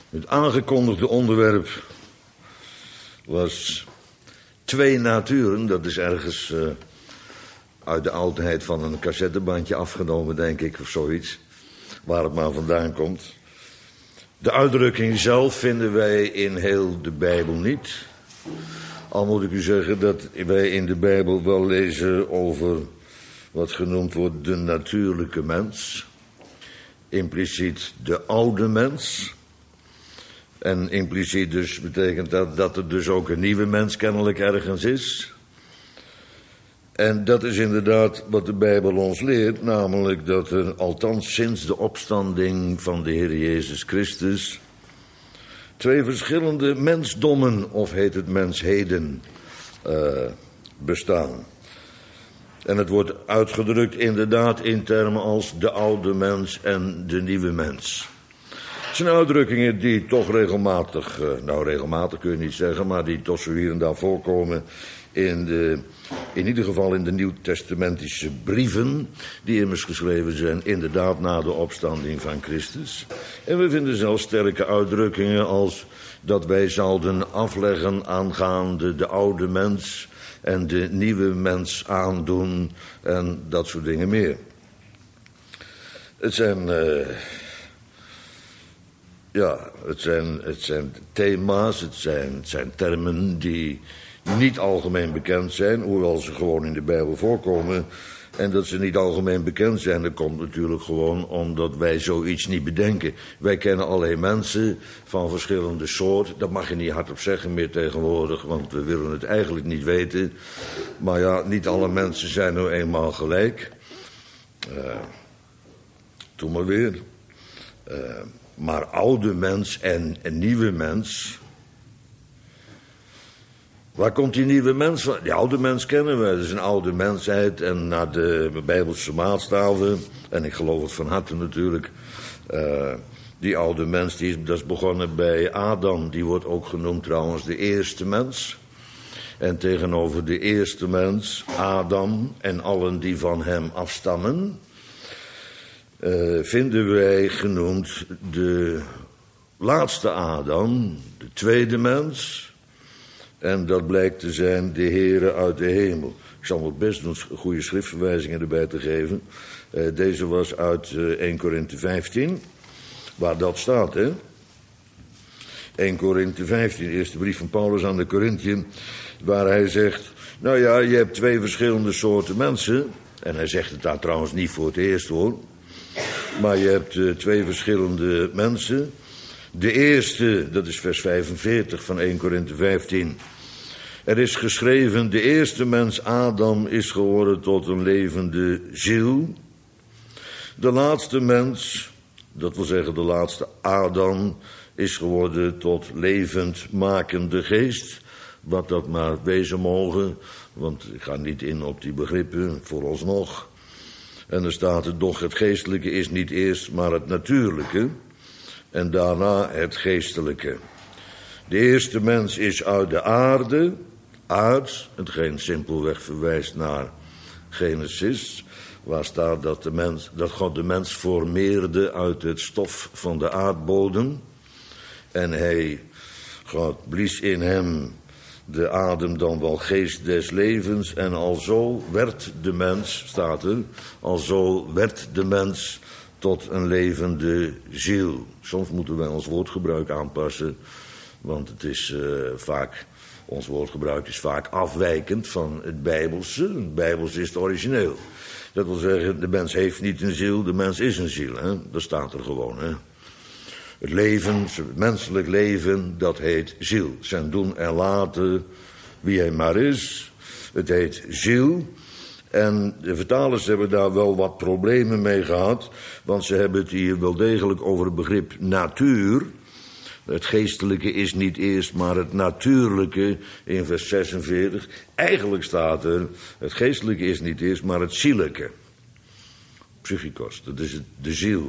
Het aangekondigde onderwerp was twee naturen. Dat is ergens uit de oudheid van een cassettebandje afgenomen, denk ik, of zoiets. Waar het maar vandaan komt. De uitdrukking zelf vinden wij in heel de Bijbel niet. Al moet ik u zeggen dat wij in de Bijbel wel lezen over wat genoemd wordt de natuurlijke mens. Impliciet de oude mens. En impliciet dus betekent dat er dus ook een nieuwe mens kennelijk ergens is. En dat is inderdaad wat de Bijbel ons leert, namelijk dat er althans sinds de opstanding van de Heer Jezus Christus twee verschillende mensdommen, of heet het mensheden, bestaan. En het wordt uitgedrukt inderdaad in termen als de oude mens en de nieuwe mens. Het zijn uitdrukkingen die toch regelmatig, regelmatig kun je niet zeggen, maar die toch zo hier en daar voorkomen in ieder geval in de nieuwtestamentische brieven, die immers geschreven zijn inderdaad na de opstanding van Christus. En we vinden zelfs sterke uitdrukkingen als dat wij zouden afleggen aangaande de oude mens en de nieuwe mens aandoen en dat soort dingen meer. Het zijn thema's, het zijn termen die niet algemeen bekend zijn, hoewel ze gewoon in de Bijbel voorkomen. En dat ze niet algemeen bekend zijn, dat komt natuurlijk gewoon omdat wij zoiets niet bedenken. Wij kennen alleen mensen van verschillende soorten. Dat mag je niet hardop zeggen meer tegenwoordig, want we willen het eigenlijk niet weten. Maar ja, niet alle mensen zijn nou eenmaal gelijk. Doe maar weer. Maar oude mens en een nieuwe mens. Waar komt die nieuwe mens van? Die oude mens kennen we. Dat is een oude mensheid. En naar de Bijbelse maatstaven, en ik geloof het van harte natuurlijk, die oude mens, dat is begonnen bij Adam. Die wordt ook genoemd trouwens de eerste mens. En tegenover de eerste mens, Adam en allen die van hem afstammen, vinden wij genoemd de laatste Adam, de tweede mens. En dat blijkt te zijn de Heere uit de hemel. Ik zal mijn best doen goede schriftverwijzingen erbij te geven. Deze was uit 1 Korinthe 15, waar dat staat, hè. 1 Korinthe 15, eerste brief van Paulus aan de Korinthiën, waar hij zegt, nou ja, je hebt twee verschillende soorten mensen. En hij zegt het daar trouwens niet voor het eerst, hoor. Maar je hebt twee verschillende mensen. De eerste, dat is vers 45 van 1 Korinthe 15. Er is geschreven, de eerste mens Adam is geworden tot een levende ziel. De laatste mens, dat wil zeggen de laatste Adam, is geworden tot levendmakende geest. Wat dat maar wezen mogen, want ik ga niet in op die begrippen, vooralsnog. En er staat er, doch het geestelijke is niet eerst, maar het natuurlijke. En daarna het geestelijke. De eerste mens is uit de aarde, uit, hetgeen simpelweg verwijst naar Genesis, waar staat dat God de mens formeerde uit het stof van de aardbodem. En God blies in hem de adem dan wel geest des levens. En alzo werd de mens, staat er, alzo werd de mens tot een levende ziel. Soms moeten wij ons woordgebruik aanpassen, want het is ons woordgebruik is vaak afwijkend van het Bijbelse. Het Bijbelse is het origineel. Dat wil zeggen, de mens heeft niet een ziel, de mens is een ziel. Hè? Dat staat er gewoon. Hè? Het leven, het menselijk leven, dat heet ziel. Zijn doen en laten, wie hij maar is. Het heet ziel. En de vertalers hebben daar wel wat problemen mee gehad, want ze hebben het hier wel degelijk over het begrip natuur. Het geestelijke is niet eerst, maar het natuurlijke in vers 46. Eigenlijk staat er, het geestelijke is niet eerst, maar het zielijke. Psychikos, dat is de ziel.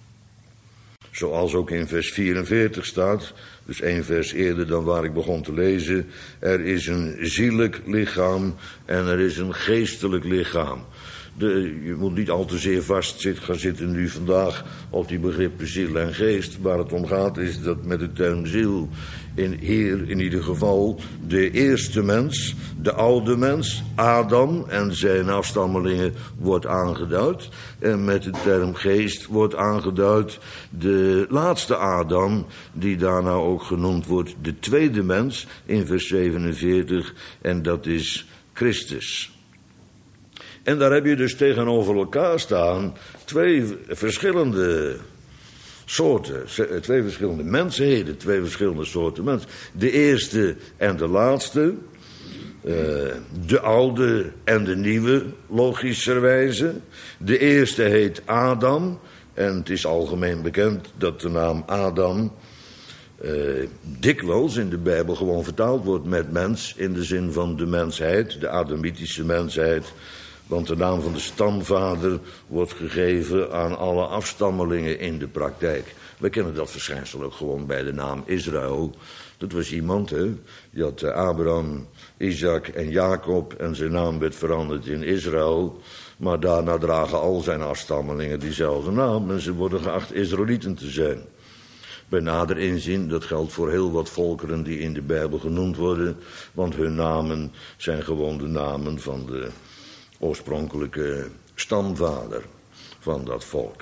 Zoals ook in vers 44 staat, dus 1 vers eerder dan waar ik begon te lezen. Er is een zielijk lichaam en er is een geestelijk lichaam. Je moet niet al te zeer gaan zitten nu vandaag op die begrippen ziel en geest. Waar het om gaat is dat met de term ziel hier in ieder geval de eerste mens, de oude mens, Adam en zijn afstammelingen wordt aangeduid. En met de term geest wordt aangeduid de laatste Adam, die daarna ook genoemd wordt de tweede mens in vers 47. En dat is Christus. En daar heb je dus tegenover elkaar staan twee verschillende soorten, twee verschillende mensheden, twee verschillende soorten mensen. De eerste en de laatste, de oude en de nieuwe, logischerwijze. De eerste heet Adam en het is algemeen bekend dat de naam Adam dikwijls in de Bijbel gewoon vertaald wordt met mens in de zin van de mensheid, de Adamitische mensheid. Want de naam van de stamvader wordt gegeven aan alle afstammelingen in de praktijk. We kennen dat verschijnsel ook gewoon bij de naam Israël. Dat was iemand, die had Abraham, Isaac en Jacob en zijn naam werd veranderd in Israël. Maar daarna dragen al zijn afstammelingen diezelfde naam en ze worden geacht Israëlieten te zijn. Bij nader inzien, dat geldt voor heel wat volkeren die in de Bijbel genoemd worden, want hun namen zijn gewoon de namen van de oorspronkelijke stamvader van dat volk.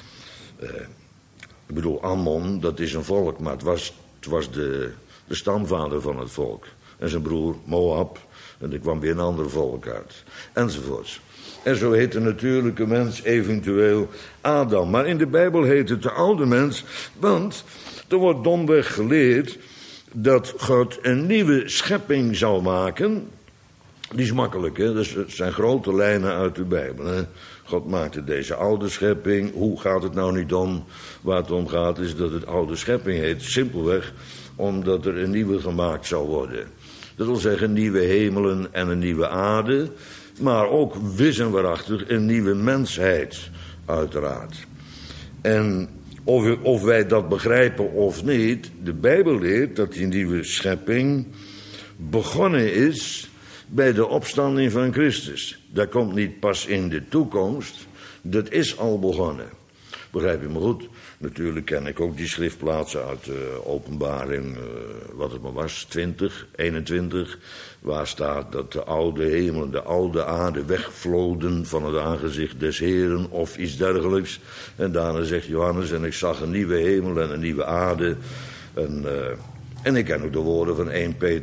Ik bedoel, Ammon, dat is een volk, maar het was de stamvader van het volk. En zijn broer Moab, en er kwam weer een ander volk uit. Enzovoorts. En zo heet de natuurlijke mens eventueel Adam. Maar in de Bijbel heet het de oude mens, want er wordt domweg geleerd dat God een nieuwe schepping zal maken. Die is makkelijk, hè? Dat zijn grote lijnen uit de Bijbel. Hè? God maakte deze oude schepping. Hoe gaat het nou niet om? Waar het om gaat is dat het oude schepping heet. Simpelweg omdat er een nieuwe gemaakt zal worden. Dat wil zeggen nieuwe hemelen en een nieuwe aarde. Maar ook wis en waarachtig een nieuwe mensheid, uiteraard. En of wij dat begrijpen of niet, de Bijbel leert dat die nieuwe schepping begonnen is bij de opstanding van Christus. Dat komt niet pas in de toekomst, dat is al begonnen. Begrijp je me goed? Natuurlijk ken ik ook die schriftplaatsen uit de Openbaring, wat het maar was, 20, 21... waar staat dat de oude hemel en de oude aarde wegvloden van het aangezicht des Heren of iets dergelijks. En daarna zegt Johannes, en ik zag een nieuwe hemel en een nieuwe aarde. En ik ken ook de woorden van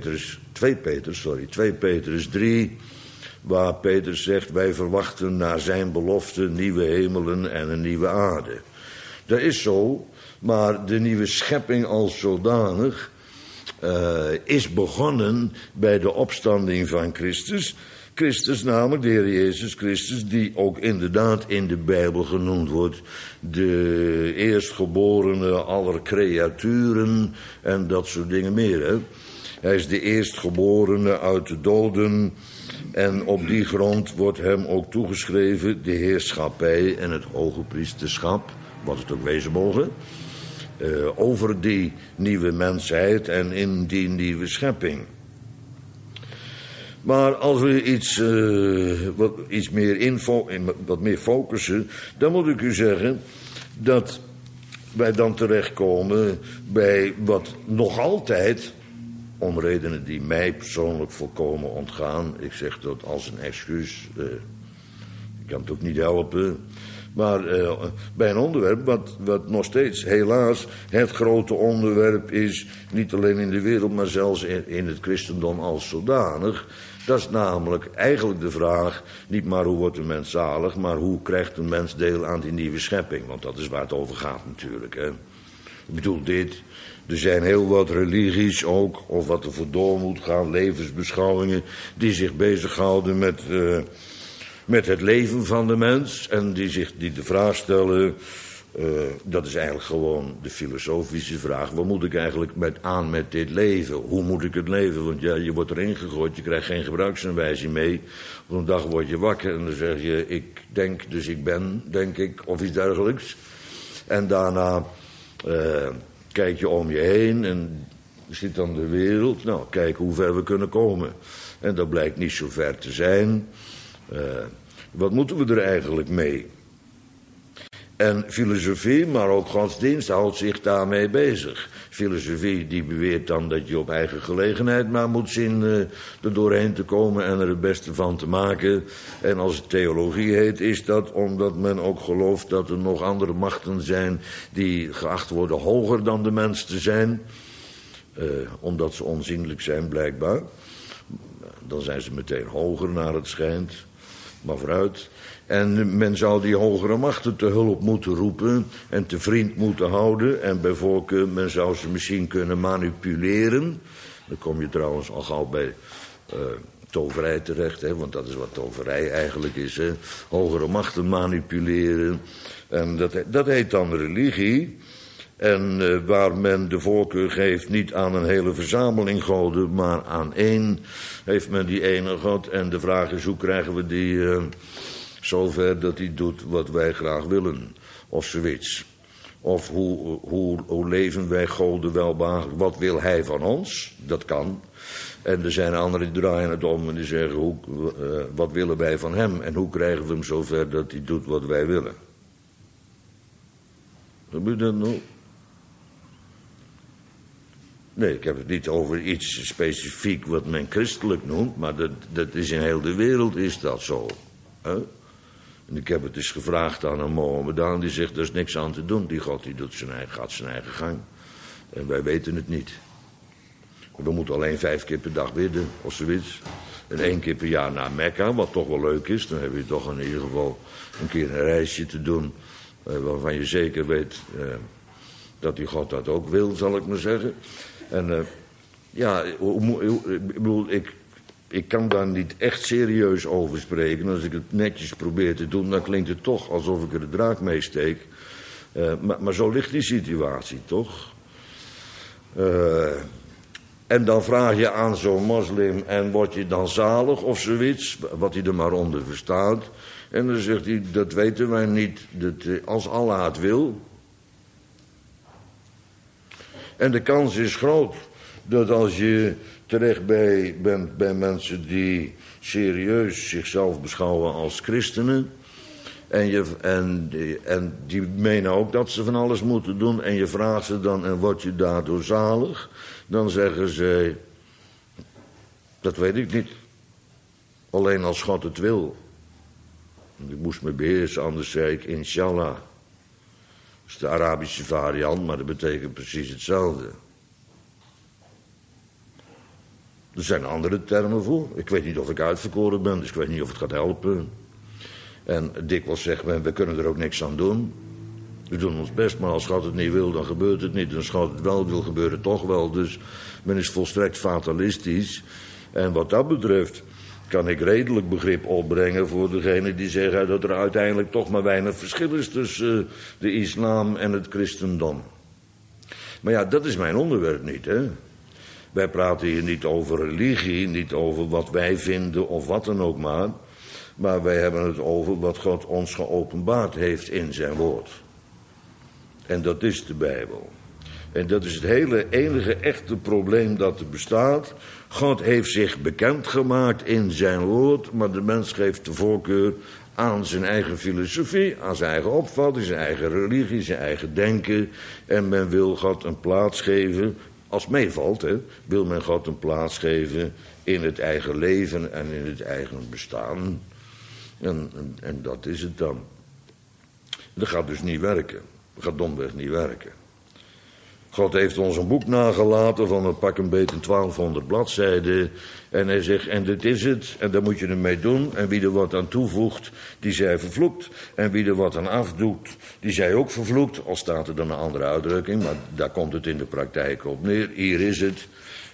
2 Petrus 3... waar Petrus zegt, wij verwachten naar zijn belofte nieuwe hemelen en een nieuwe aarde. Dat is zo, maar de nieuwe schepping als zodanig is begonnen bij de opstanding van Christus. Christus namelijk, de Heer Jezus Christus, die ook inderdaad in de Bijbel genoemd wordt, de eerstgeborene aller creaturen en dat soort dingen meer. Hè? Hij is de eerstgeborene uit de doden en op die grond wordt hem ook toegeschreven de heerschappij en het hogepriesterschap, wat het ook wezen mogen, over die nieuwe mensheid en in die nieuwe schepping. Maar als we wat meer focussen, dan moet ik u zeggen dat wij dan terechtkomen bij wat nog altijd, om redenen die mij persoonlijk volkomen ontgaan, ik zeg dat als een excuus, ik kan het ook niet helpen, maar bij een onderwerp wat nog steeds helaas het grote onderwerp is, niet alleen in de wereld, maar zelfs in het christendom als zodanig. Dat is namelijk eigenlijk de vraag, niet maar hoe wordt een mens zalig, maar hoe krijgt een mens deel aan die nieuwe schepping. Want dat is waar het over gaat natuurlijk. Hè. Ik bedoel dit, er zijn heel wat religies ook, of wat er voor door moet gaan, levensbeschouwingen, die zich bezighouden met het leven van de mens en die de vraag stellen, dat is eigenlijk gewoon de filosofische vraag. Wat moet ik eigenlijk met dit leven? Hoe moet ik het leven? Want ja, je wordt erin gegooid, je krijgt geen gebruiksaanwijzing mee. Op een dag word je wakker en dan zeg je, ik denk, dus ik ben, denk ik, of iets dergelijks. En daarna kijk je om je heen en ziet dan de wereld. Nou, kijk hoe ver we kunnen komen. En dat blijkt niet zo ver te zijn. Wat moeten we er eigenlijk mee? En filosofie, maar ook godsdienst, houdt zich daarmee bezig. Filosofie die beweert dan dat je op eigen gelegenheid maar moet zien er doorheen te komen en er het beste van te maken. En als het theologie heet, is dat omdat men ook gelooft dat er nog andere machten zijn die geacht worden hoger dan de mens te zijn. Omdat ze onzienlijk zijn blijkbaar. Dan zijn ze meteen hoger naar het schijnt. Maar vooruit. En men zou die hogere machten te hulp moeten roepen en te vriend moeten houden. En bij voorkeur, men zou ze misschien kunnen manipuleren. Dan kom je trouwens al gauw bij toverij terecht, hè, want dat is wat toverij eigenlijk is. Hè. Hogere machten manipuleren. En dat heet dan religie. En waar men de voorkeur geeft niet aan een hele verzameling goden, maar aan één, heeft men die ene God. En de vraag is, hoe krijgen we die zover dat hij doet wat wij graag willen? Of zoiets. Of hoe leven wij goden welbehagelijk? Wat wil hij van ons? Dat kan. En er zijn anderen die draaien het om en die zeggen, wat willen wij van hem? En hoe krijgen we hem zover dat hij doet wat wij willen? Gebeurt dat nog? Nee, ik heb het niet over iets specifiek wat men christelijk noemt, maar dat is in heel de wereld is dat zo. Hè? En ik heb het eens gevraagd aan een Mohammedaan, die zegt, er is niks aan te doen. Die God die gaat zijn eigen gang. En wij weten het niet. We moeten alleen 5 keer per dag bidden, of zoiets. En 1 keer per jaar naar Mekka, wat toch wel leuk is. Dan heb je toch in ieder geval een keer een reisje te doen, waarvan je zeker weet dat die God dat ook wil, zal ik maar zeggen. En ik kan daar niet echt serieus over spreken. Als ik het netjes probeer te doen, dan klinkt het toch alsof ik er de draak mee steek. Maar zo ligt die situatie, toch? En dan vraag je aan zo'n moslim, en word je dan zalig of zoiets? Wat hij er maar onder verstaat. En dan zegt hij, dat weten wij niet, als Allah het wil. En de kans is groot dat als je terecht bent bij mensen die serieus zichzelf beschouwen als christenen, en die menen ook dat ze van alles moeten doen, en je vraagt ze dan, en word je daardoor zalig? Dan zeggen ze, dat weet ik niet. Alleen als God het wil. Ik moest me beheersen, anders zei ik inshallah. Dat is de Arabische variant, maar dat betekent precies hetzelfde. Er zijn andere termen voor. Ik weet niet of ik uitverkoren ben, dus ik weet niet of het gaat helpen. En dikwijls zegt men, we kunnen er ook niks aan doen. We doen ons best, maar als God het niet wil, dan gebeurt het niet. En als God het wel wil, gebeurt het toch wel. Dus men is volstrekt fatalistisch. En wat dat betreft kan ik redelijk begrip opbrengen voor degene die zeggen dat er uiteindelijk toch maar weinig verschil is tussen de islam en het christendom. Maar ja, dat is mijn onderwerp niet, hè. Wij praten hier niet over religie, niet over wat wij vinden of wat dan ook maar. Maar wij hebben het over wat God ons geopenbaard heeft in zijn woord. En dat is de Bijbel. En dat is het hele enige echte probleem dat er bestaat. God heeft zich bekendgemaakt in zijn woord, maar de mens geeft de voorkeur aan zijn eigen filosofie, aan zijn eigen opvatting, zijn eigen religie, zijn eigen denken. En men wil God een plaats geven, als meevalt, hè, wil men God een plaats geven in het eigen leven en in het eigen bestaan. En dat is het dan. Dat gaat dus niet werken. Dat gaat domweg niet werken. God heeft ons een boek nagelaten van een pak een beetje 1200 bladzijden. En hij zegt, en dit is het, en daar moet je ermee doen. En wie er wat aan toevoegt, die zij vervloekt. En wie er wat aan afdoet, die zij ook vervloekt. Al staat er dan een andere uitdrukking, maar daar komt het in de praktijk op neer. Hier is het.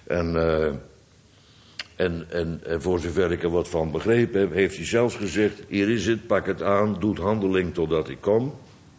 En voor zover ik er wat van begrepen heb, heeft hij zelfs gezegd, hier is het, pak het aan, doe handeling totdat ik kom.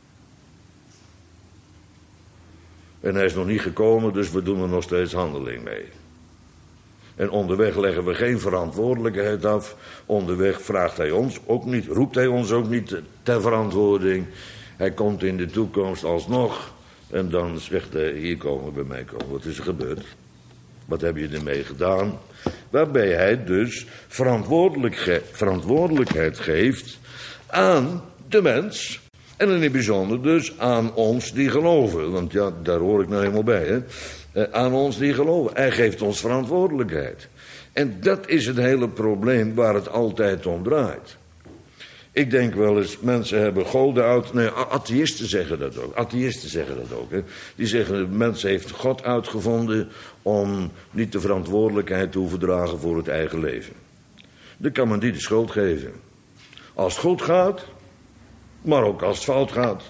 En hij is nog niet gekomen, dus we doen er nog steeds handeling mee. En onderweg leggen we geen verantwoordelijkheid af. Onderweg vraagt hij ons ook niet, roept hij ons ook niet ter verantwoording. Hij komt in de toekomst alsnog. En dan zegt hij, hier komen, bij mij komen. Wat is er gebeurd? Wat heb je ermee gedaan? Waarbij hij dus verantwoordelijkheid geeft aan de mens. En in het bijzonder dus aan ons die geloven. Want ja, daar hoor ik nou helemaal bij. Hè? Aan ons die geloven. Hij geeft ons verantwoordelijkheid. En dat is het hele probleem waar het altijd om draait. Ik denk wel eens, mensen hebben goden uit... Nee, atheïsten zeggen dat ook. Hè. Die zeggen, de mens heeft God uitgevonden om niet de verantwoordelijkheid te hoeven dragen voor het eigen leven. Dan kan men die de schuld geven. Als het goed gaat, maar ook als het fout gaat.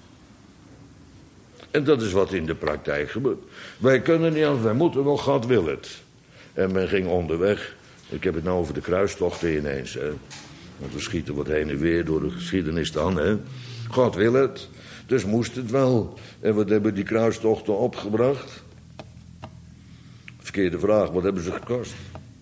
En dat is wat in de praktijk gebeurt. Wij kunnen niet anders, wij moeten wel, God wil het. En men ging onderweg, ik heb het nou over de kruistochten ineens, hè. Want we schieten wat heen en weer door de geschiedenis dan, hè. God wil het, dus moest het wel. En wat hebben die kruistochten opgebracht? Verkeerde vraag, wat hebben ze gekost?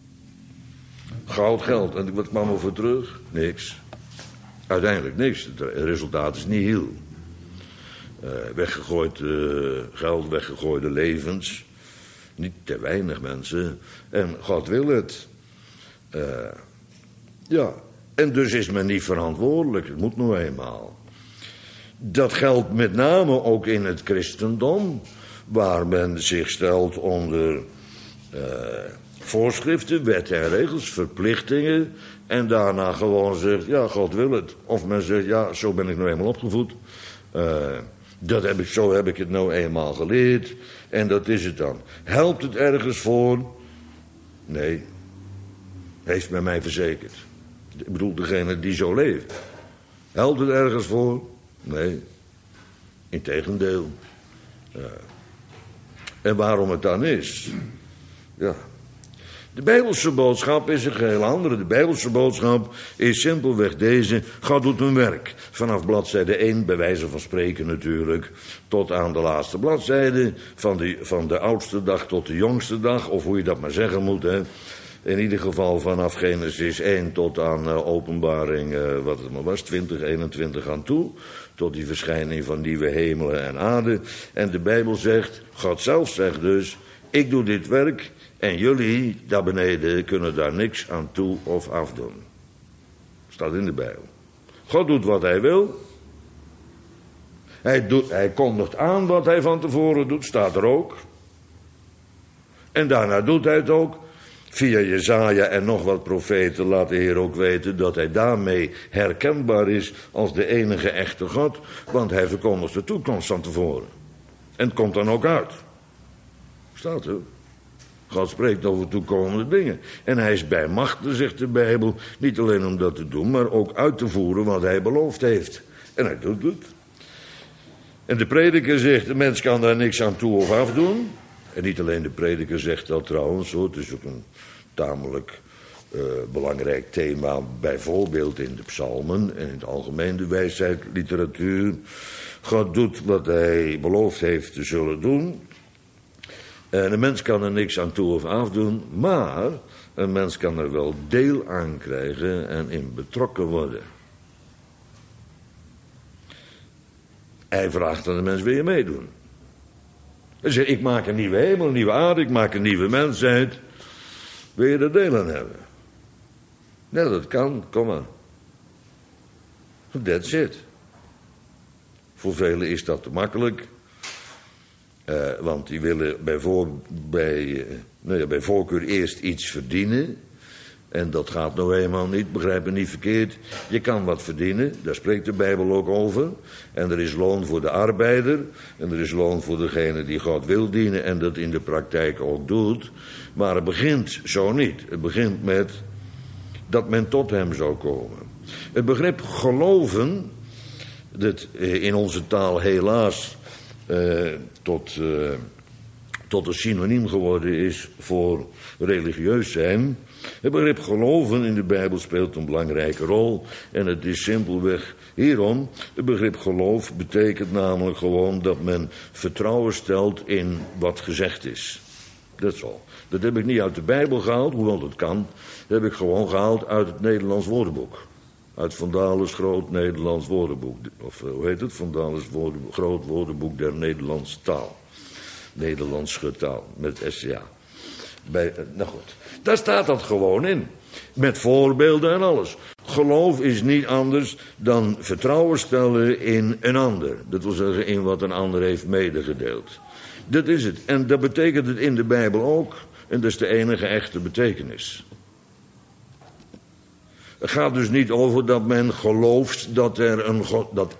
Goud, geld. En wat kwam er voor terug? Niks. Uiteindelijk niks. Het resultaat is nihil. Weggegooid geld, weggegooide levens. Niet te weinig mensen. En God wil het. Ja. En dus is men niet verantwoordelijk. Het moet nou eenmaal. Dat geldt met name ook in het christendom. Waar men zich stelt onder voorschriften, wetten en regels, verplichtingen. En daarna gewoon zegt, ja, God wil het. Of men zegt, ja, zo ben ik nou eenmaal opgevoed. Zo heb ik het nou eenmaal geleerd. En dat is het dan. Helpt het ergens voor? Nee. Heeft men mij verzekerd. Ik bedoel, degene die zo leeft. Helpt het ergens voor? Nee. Integendeel. En waarom het dan is? Ja. De Bijbelse boodschap is een geheel andere. De Bijbelse boodschap is simpelweg deze. God doet een werk. Vanaf bladzijde 1, bij wijze van spreken natuurlijk, tot aan de laatste bladzijde. Van de oudste dag tot de jongste dag, of hoe je dat maar zeggen moet. Hè. In ieder geval vanaf Genesis 1 tot aan Openbaring, wat het maar was, 2021 aan toe. Tot die verschijning van nieuwe hemelen en aarde. En de Bijbel zegt, God zelf zegt dus, ik doe dit werk. En jullie, daar beneden, kunnen daar niks aan toe of afdoen. Staat in de Bijbel. God doet wat hij wil. Hij kondigt aan wat hij van tevoren doet, staat er ook. En daarna doet hij het ook. Via Jesaja en nog wat profeten laat de Heer ook weten dat hij daarmee herkenbaar is als de enige echte God. Want hij verkondigt de toekomst van tevoren. En het komt dan ook uit. Staat er. God spreekt over toekomende dingen. En hij is bij machten, zegt de Bijbel, niet alleen om dat te doen, maar ook uit te voeren wat hij beloofd heeft. En hij doet het. En de prediker zegt, de mens kan daar niks aan toe of afdoen. En niet alleen de prediker zegt dat trouwens, hoor. Het is ook een tamelijk belangrijk thema, bijvoorbeeld in de psalmen en in het algemeen de wijsheidliteratuur. God doet wat hij beloofd heeft te zullen doen. En een mens kan er niks aan toe of afdoen, maar een mens kan er wel deel aan krijgen en in betrokken worden. Hij vraagt aan de mens, wil je meedoen? Hij zegt, ik maak een nieuwe hemel, een nieuwe aarde, ik maak een nieuwe mensheid. Wil je er deel aan hebben? Nee, dat kan, kom maar. That's it. Voor velen is dat te makkelijk. Want die willen bij voorkeur eerst iets verdienen. En dat gaat nou eenmaal niet, begrijp me niet verkeerd. Je kan wat verdienen, daar spreekt de Bijbel ook over. En er is loon voor de arbeider. En er is loon voor degene die God wil dienen en dat in de praktijk ook doet. Maar het begint zo niet. Het begint met dat men tot hem zou komen. Het begrip geloven, dat in onze taal helaas tot een synoniem geworden is voor religieus zijn. Het begrip geloven in de Bijbel speelt een belangrijke rol. En het is simpelweg hierom. Het begrip geloof betekent namelijk gewoon dat men vertrouwen stelt in wat gezegd is. Dat is al. Dat heb ik niet uit de Bijbel gehaald, hoewel dat kan. Dat heb ik gewoon gehaald uit het Nederlands woordenboek. Uit Van Dales Groot Nederlands Woordenboek. Of hoe heet het? Van Dales Groot Woordenboek der Nederlandse taal. Nederlandse taal, met SCA. Nou goed, daar staat dat gewoon in. Met voorbeelden en alles. Geloof is niet anders dan vertrouwen stellen in een ander. Dat wil zeggen in wat een ander heeft medegedeeld. Dat is het. En dat betekent het in de Bijbel ook. En dat is de enige echte betekenis. Het gaat dus niet over dat men gelooft dat er een God, dat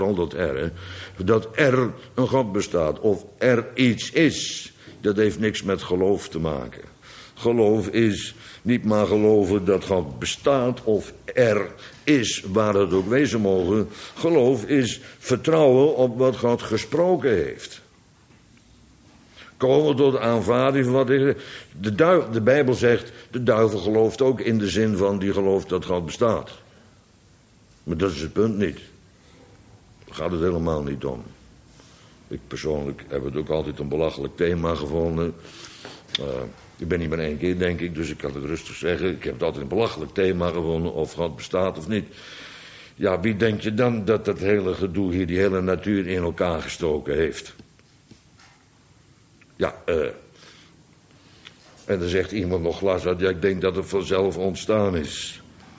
er een God bestaat. Of er iets is. Dat heeft niks met geloof te maken. Geloof is niet maar geloven dat God bestaat of er is, waar het ook wezen mogen. Geloof is vertrouwen op wat God gesproken heeft. Komen tot aanvaarding van wat de Bijbel zegt, de duivel gelooft ook in de zin van die gelooft dat God bestaat. Maar dat is het punt niet. Daar gaat het helemaal niet om. Ik persoonlijk heb het ook altijd een belachelijk thema gevonden. Ik ben niet maar één keer, denk ik, dus ik kan het rustig zeggen. Ik heb het altijd een belachelijk thema gevonden, of God bestaat of niet. Ja, wie denk je dan dat dat hele gedoe hier, die hele natuur in elkaar gestoken heeft? Ja, en dan zegt iemand nog glas uit, ja, ik denk dat het vanzelf ontstaan is.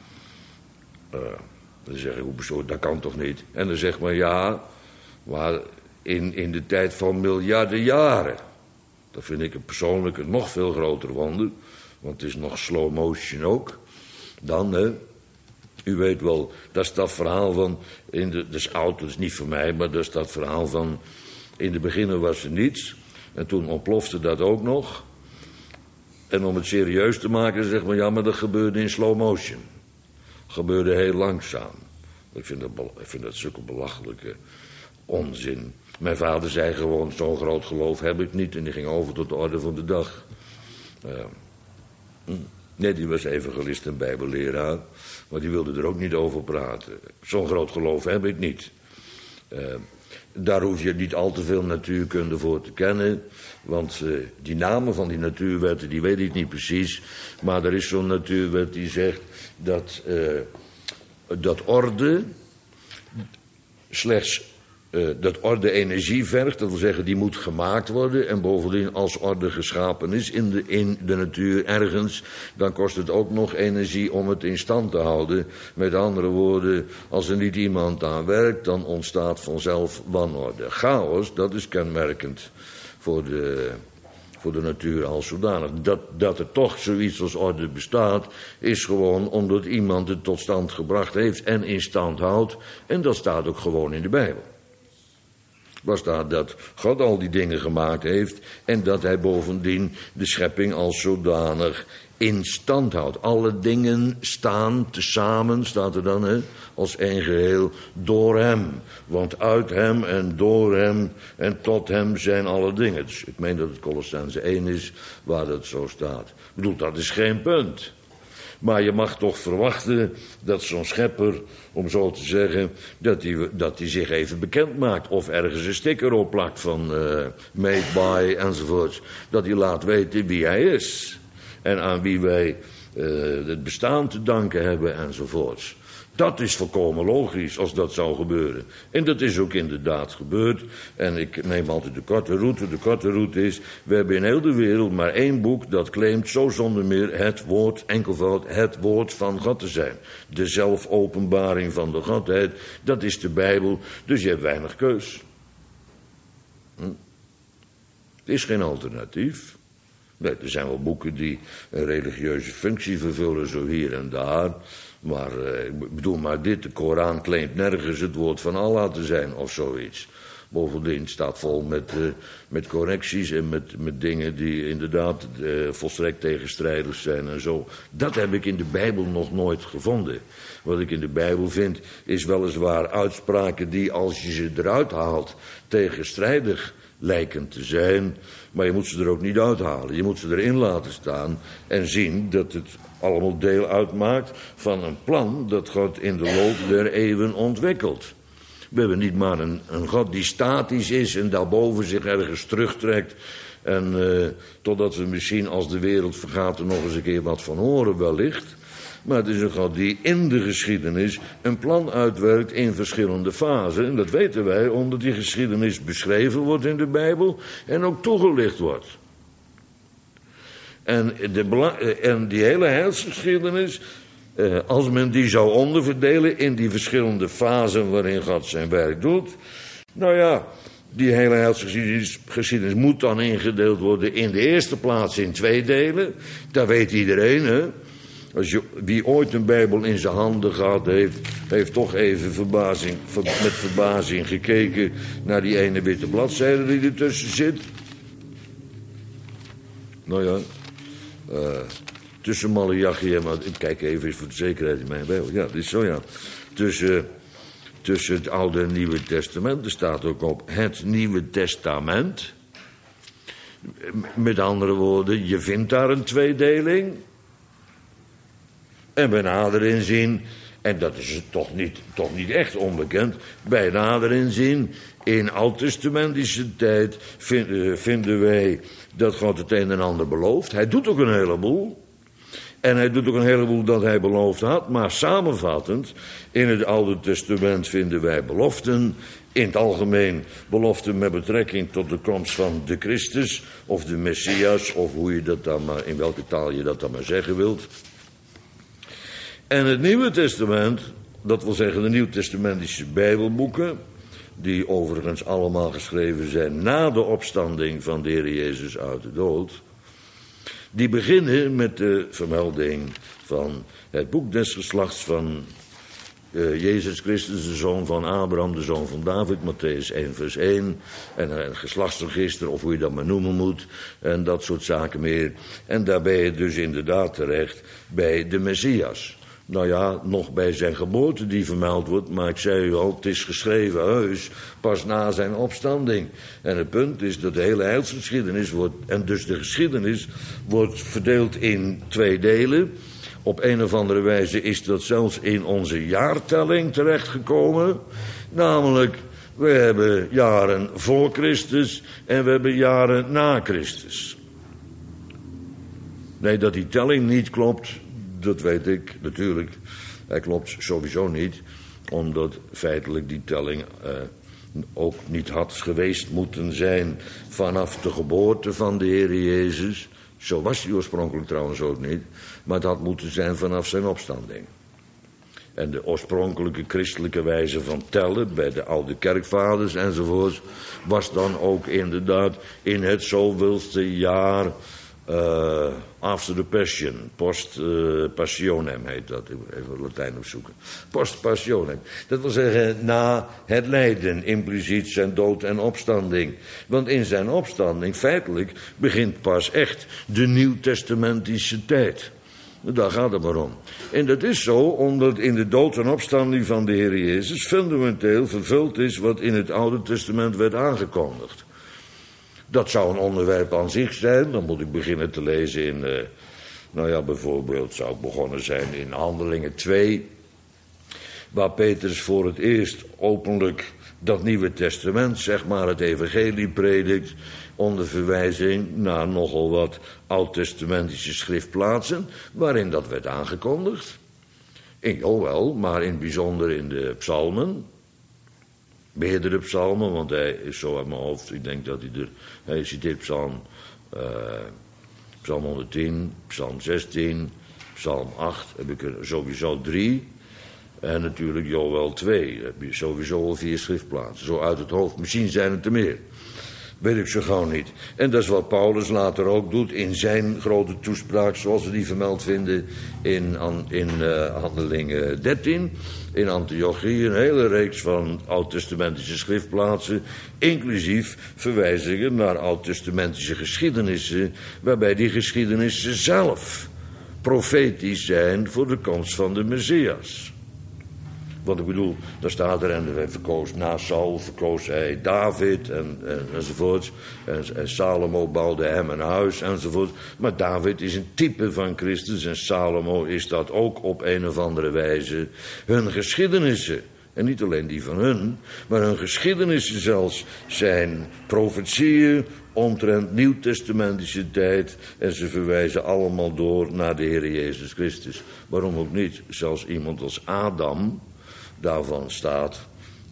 Dan zeg ik, hoezo, dat kan toch niet? En dan zegt men, ja, maar in de tijd van miljarden jaren. Dat vind ik persoonlijk een nog veel groter wonder. Want het is nog slow motion ook. Dan, hè. U weet wel, dat is dat verhaal van... dat is oud, dat is niet voor mij, maar dat is dat verhaal van... In de beginnen was er niets. En toen ontplofte dat ook nog. En om het serieus te maken, zeg maar... Ja, maar dat gebeurde in slow motion. Gebeurde heel langzaam. Ik vind dat zulke belachelijke onzin. Mijn vader zei gewoon, zo'n groot geloof heb ik niet. En die ging over tot de orde van de dag. Nee, die was evangelist en bijbelleraar. Maar die wilde er ook niet over praten. Zo'n groot geloof heb ik niet. Daar hoef je niet al te veel natuurkunde voor te kennen. Want die namen van die natuurwetten, die weet ik niet precies. Maar er is zo'n natuurwet die zegt dat orde slechts... dat orde energie vergt, dat wil zeggen die moet gemaakt worden. En bovendien als orde geschapen is in de natuur ergens, dan kost het ook nog energie om het in stand te houden. Met andere woorden, als er niet iemand aan werkt, dan ontstaat vanzelf wanorde. Chaos, dat is kenmerkend voor de natuur als zodanig. Dat er toch zoiets als orde bestaat, is gewoon omdat iemand het tot stand gebracht heeft en in stand houdt. En dat staat ook gewoon in de Bijbel. Waar staat dat God al die dingen gemaakt heeft en dat hij bovendien de schepping als zodanig in stand houdt. Alle dingen staan tezamen, staat er dan, hè, als één geheel, door hem. Want uit hem en door hem en tot hem zijn alle dingen. Dus ik meen dat het Kolossenzen 1 is waar dat zo staat. Ik bedoel, dat is geen punt. Maar je mag toch verwachten dat zo'n schepper, om zo te zeggen, dat hij zich even bekend maakt. Of ergens een sticker op plakt van made by enzovoort. Dat hij laat weten wie hij is. En aan wie wij het bestaan te danken hebben enzovoorts. Dat is volkomen logisch als dat zou gebeuren. En dat is ook inderdaad gebeurd. En ik neem altijd de korte route. De korte route is, we hebben in heel de wereld maar één boek dat claimt zo zonder meer het woord, enkelvoud, het woord van God te zijn. De zelfopenbaring van de Godheid, dat is de Bijbel. Dus je hebt weinig keus. Het is geen alternatief. Nee, er zijn wel boeken die een religieuze functie vervullen, zo hier en daar. Maar ik bedoel maar dit, de Koran claimt nergens het woord van Allah te zijn of zoiets. Bovendien staat vol met correcties en met dingen die inderdaad volstrekt tegenstrijdig zijn en zo. Dat heb ik in de Bijbel nog nooit gevonden. Wat ik in de Bijbel vind is weliswaar uitspraken die als je ze eruit haalt tegenstrijdig lijken te zijn. Maar je moet ze er ook niet uithalen. Je moet ze erin laten staan en zien dat het allemaal deel uitmaakt van een plan dat God in de loop der eeuwen ontwikkelt. We hebben niet maar een God die statisch is en daarboven zich ergens terugtrekt. En totdat we misschien als de wereld vergaat er nog eens een keer wat van horen wellicht. Maar het is een God die in de geschiedenis een plan uitwerkt in verschillende fasen. En dat weten wij omdat die geschiedenis beschreven wordt in de Bijbel en ook toegelicht wordt. En die hele heilsgeschiedenis, als men die zou onderverdelen in die verschillende fasen waarin God zijn werk doet. Nou ja, die hele heilsgeschiedenis moet dan ingedeeld worden in de eerste plaats in 2 delen. Dat weet iedereen, hè. Wie ooit een Bijbel in zijn handen gehad heeft toch even met verbazing gekeken naar die ene witte bladzijde die ertussen zit. Nou ja, tussen Maleachi en... Ik kijk even voor de zekerheid in mijn Bijbel. Ja, dat is zo, ja. Tussen het Oude en Nieuwe Testament. Er staat ook op het Nieuwe Testament. Met andere woorden, je vindt daar een tweedeling. En bij nader inzien, en dat is toch niet echt onbekend, bij nader inzien, in oud-testamentische tijd vinden wij dat God het een en ander belooft. Hij doet ook een heleboel. En hij doet ook een heleboel dat hij beloofd had. Maar samenvattend, in het Oude Testament vinden wij beloften. In het algemeen beloften met betrekking tot de komst van de Christus of de Messias, of hoe je dat dan maar, in welke taal je dat dan maar zeggen wilt. En het Nieuwe Testament, dat wil zeggen de Nieuwtestamentische Bijbelboeken, die overigens allemaal geschreven zijn na de opstanding van de Heer Jezus uit de dood, die beginnen met de vermelding van het boek des geslachts van Jezus Christus, de zoon van Abraham, de zoon van David, Mattheüs 1 vers 1, en een geslachtsregister, of hoe je dat maar noemen moet, en dat soort zaken meer. En daar ben je dus inderdaad terecht bij de Messias. Nou ja, nog bij zijn geboorte die vermeld wordt, maar ik zei u al, het is geschreven heus pas na zijn opstanding. En het punt is dat de hele heilsgeschiedenis wordt, en dus de geschiedenis, wordt verdeeld in 2 delen. Op een of andere wijze is dat zelfs in onze jaartelling terechtgekomen. Namelijk, we hebben jaren voor Christus en we hebben jaren na Christus. Nee, dat die telling niet klopt, dat weet ik natuurlijk. Hij klopt sowieso niet, omdat feitelijk die telling ook niet had geweest moeten zijn vanaf de geboorte van de Heer Jezus. Zo was hij oorspronkelijk trouwens ook niet, maar het had moeten zijn vanaf zijn opstanding. En de oorspronkelijke christelijke wijze van tellen bij de oude kerkvaders enzovoort was dan ook inderdaad in het zoveelste jaar after the passion, post passionem heet dat, even Latijn opzoeken. Post passionem, dat wil zeggen na het lijden, impliciet zijn dood en opstanding. Want in zijn opstanding feitelijk begint pas echt de nieuwtestamentische tijd. Daar gaat het maar om. En dat is zo omdat in de dood en opstanding van de Heer Jezus fundamenteel vervuld is wat in het Oude Testament werd aangekondigd. Dat zou een onderwerp aan zich zijn. Dan moet ik beginnen te lezen in, bijvoorbeeld zou ik begonnen zijn in Handelingen 2. Waar Petrus voor het eerst openlijk dat Nieuwe Testament, zeg maar het evangelie predikt, onder verwijzing naar nogal wat oud-testamentische schriftplaatsen, waarin dat werd aangekondigd. In Joël, maar in het bijzonder in de psalmen. Meerdere psalmen, want hij is zo uit mijn hoofd, ik denk dat hij citeert psalm 110, psalm 16, psalm 8, heb ik er sowieso 3. En natuurlijk Joël 2, heb je sowieso al 4 schriftplaatsen. Zo uit het hoofd, misschien zijn het er meer. Weet ik zo gauw niet. En dat is wat Paulus later ook doet in zijn grote toespraak, zoals we die vermeld vinden in Handelingen 13. In Antiochië een hele reeks van oud-testamentische schriftplaatsen, inclusief verwijzingen naar oud-testamentische geschiedenissen, waarbij die geschiedenissen zelf profetisch zijn voor de komst van de Messias. Want ik bedoel, daar staat er, en hij verkoos na Saul, verkoos hij David enzovoort. En Salomo bouwde hem een huis enzovoort. Maar David is een type van Christus en Salomo is dat ook op een of andere wijze. Hun geschiedenissen, en niet alleen die van hun, maar hun geschiedenissen zelfs zijn profetieën omtrent nieuwtestamentische tijd. En ze verwijzen allemaal door naar de Heer Jezus Christus. Waarom ook niet? Zelfs iemand als Adam, daarvan staat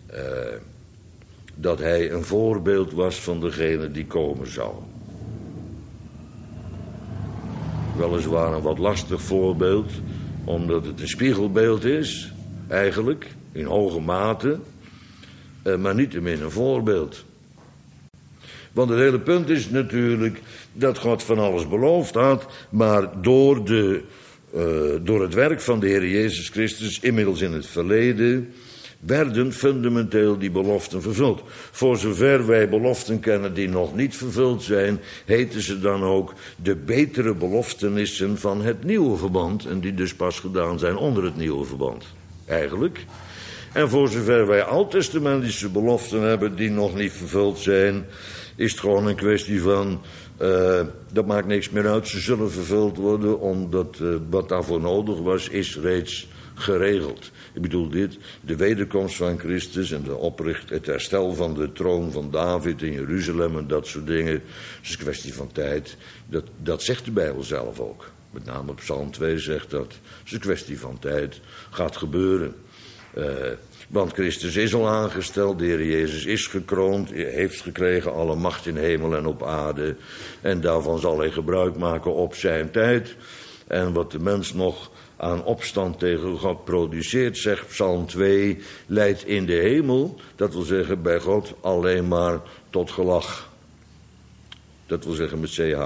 dat hij een voorbeeld was van degene die komen zou. Weliswaar een wat lastig voorbeeld, omdat het een spiegelbeeld is, eigenlijk, in hoge mate, maar niettemin een voorbeeld. Want het hele punt is natuurlijk dat God van alles beloofd had, maar door het werk van de Heer Jezus Christus, inmiddels in het verleden, werden fundamenteel die beloften vervuld. Voor zover wij beloften kennen die nog niet vervuld zijn, heten ze dan ook de betere beloftenissen van het nieuwe verband, en die dus pas gedaan zijn onder het nieuwe verband, eigenlijk. En voor zover wij oud-testamentische beloften hebben die nog niet vervuld zijn, is het gewoon een kwestie van, dat maakt niks meer uit, ze zullen vervuld worden, omdat wat daarvoor nodig was, is reeds geregeld. Ik bedoel dit, de wederkomst van Christus en het herstel van de troon van David in Jeruzalem en dat soort dingen. Het is een kwestie van tijd. Dat zegt de Bijbel zelf ook. Met name Psalm 2 zegt dat. Het is een kwestie van tijd. Gaat gebeuren. Want Christus is al aangesteld, de Heer Jezus is gekroond, heeft gekregen alle macht in hemel en op aarde. En daarvan zal hij gebruik maken op zijn tijd. En wat de mens nog aan opstand tegen God produceert, zegt Psalm 2, leidt in de hemel, dat wil zeggen bij God, alleen maar tot gelach. Dat wil zeggen met CH.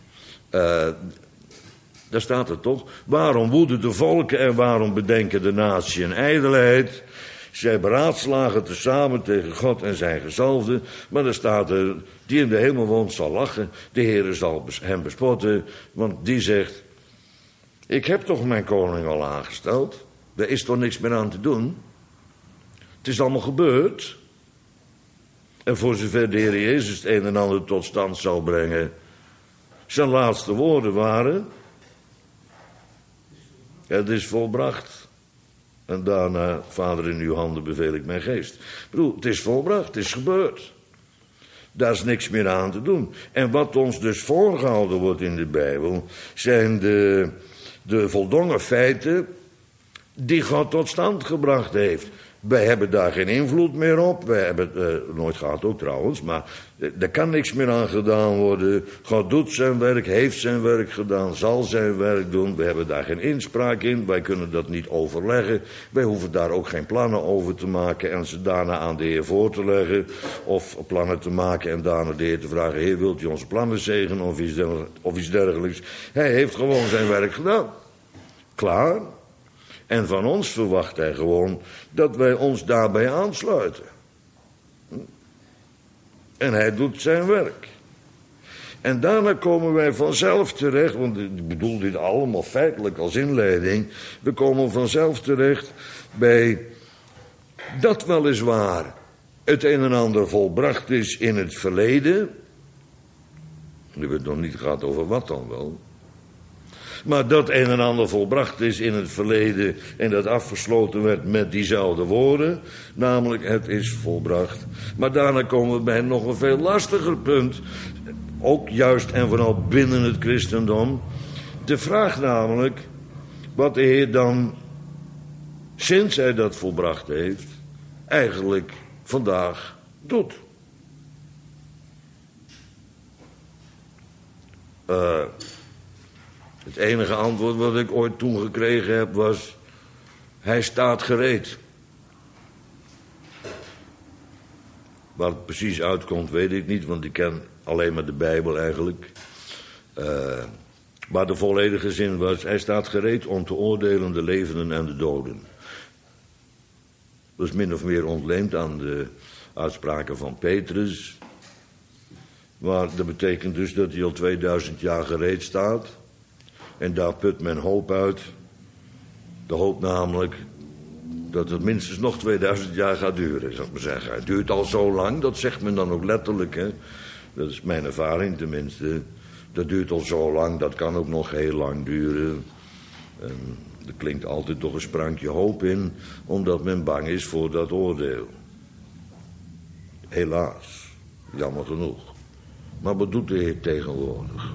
Daar staat het toch. Waarom woeden de volken en waarom bedenken de natie een ijdelheid? Zij beraadslagen tezamen tegen God en zijn gezalfde. Maar er staat er, die in de hemel woont zal lachen. De Heere zal hem bespotten. Want die zegt, ik heb toch mijn koning al aangesteld. Er is toch niks meer aan te doen. Het is allemaal gebeurd. En voor zover de Heer Jezus het een en ander tot stand zal brengen. Zijn laatste woorden waren, het is volbracht. En daarna, Vader, in uw handen beveel ik mijn geest. Ik bedoel, het is volbracht, het is gebeurd. Daar is niks meer aan te doen. En wat ons dus voorgehouden wordt in de Bijbel, zijn de voldongen feiten die God tot stand gebracht heeft. Wij hebben daar geen invloed meer op. Wij hebben het nooit gehad ook trouwens, maar er kan niks meer aan gedaan worden. God doet zijn werk, heeft zijn werk gedaan, zal zijn werk doen. We hebben daar geen inspraak in, wij kunnen dat niet overleggen. Wij hoeven daar ook geen plannen over te maken en ze daarna aan de Heer voor te leggen. Of plannen te maken en daarna de Heer te vragen, Heer, wilt u onze plannen zegenen of iets dergelijks. Hij heeft gewoon zijn werk gedaan. Klaar. En van ons verwacht hij gewoon dat wij ons daarbij aansluiten. En hij doet zijn werk. En daarna komen wij vanzelf terecht, want ik bedoel dit allemaal feitelijk als inleiding. We komen vanzelf terecht bij dat weliswaar het een en ander volbracht is in het verleden. Nu hebben we het nog niet gehad over wat dan wel. Maar dat een en ander volbracht is in het verleden en dat afgesloten werd met diezelfde woorden, namelijk het is volbracht. Maar daarna komen we bij nog een veel lastiger punt, ook juist en vooral binnen het christendom. De vraag namelijk wat de Heer dan, sinds hij dat volbracht heeft, eigenlijk vandaag doet. Het enige antwoord wat ik ooit toen gekregen heb was, hij staat gereed. Waar het precies uitkomt weet ik niet, want ik ken alleen maar de Bijbel eigenlijk. Maar de volledige zin was, hij staat gereed om te oordelen de levenden en de doden. Dat is min of meer ontleend aan de uitspraken van Petrus. Maar dat betekent dus dat hij al 2000 jaar gereed staat. En daar put men hoop uit. De hoop namelijk dat het minstens nog 2000 jaar gaat duren, zou ik maar zeggen. Het duurt al zo lang, dat zegt men dan ook letterlijk. Hè? Dat is mijn ervaring tenminste. Dat duurt al zo lang, dat kan ook nog heel lang duren. En er klinkt altijd toch een sprankje hoop in, omdat men bang is voor dat oordeel. Helaas, jammer genoeg. Maar wat doet de Heer tegenwoordig?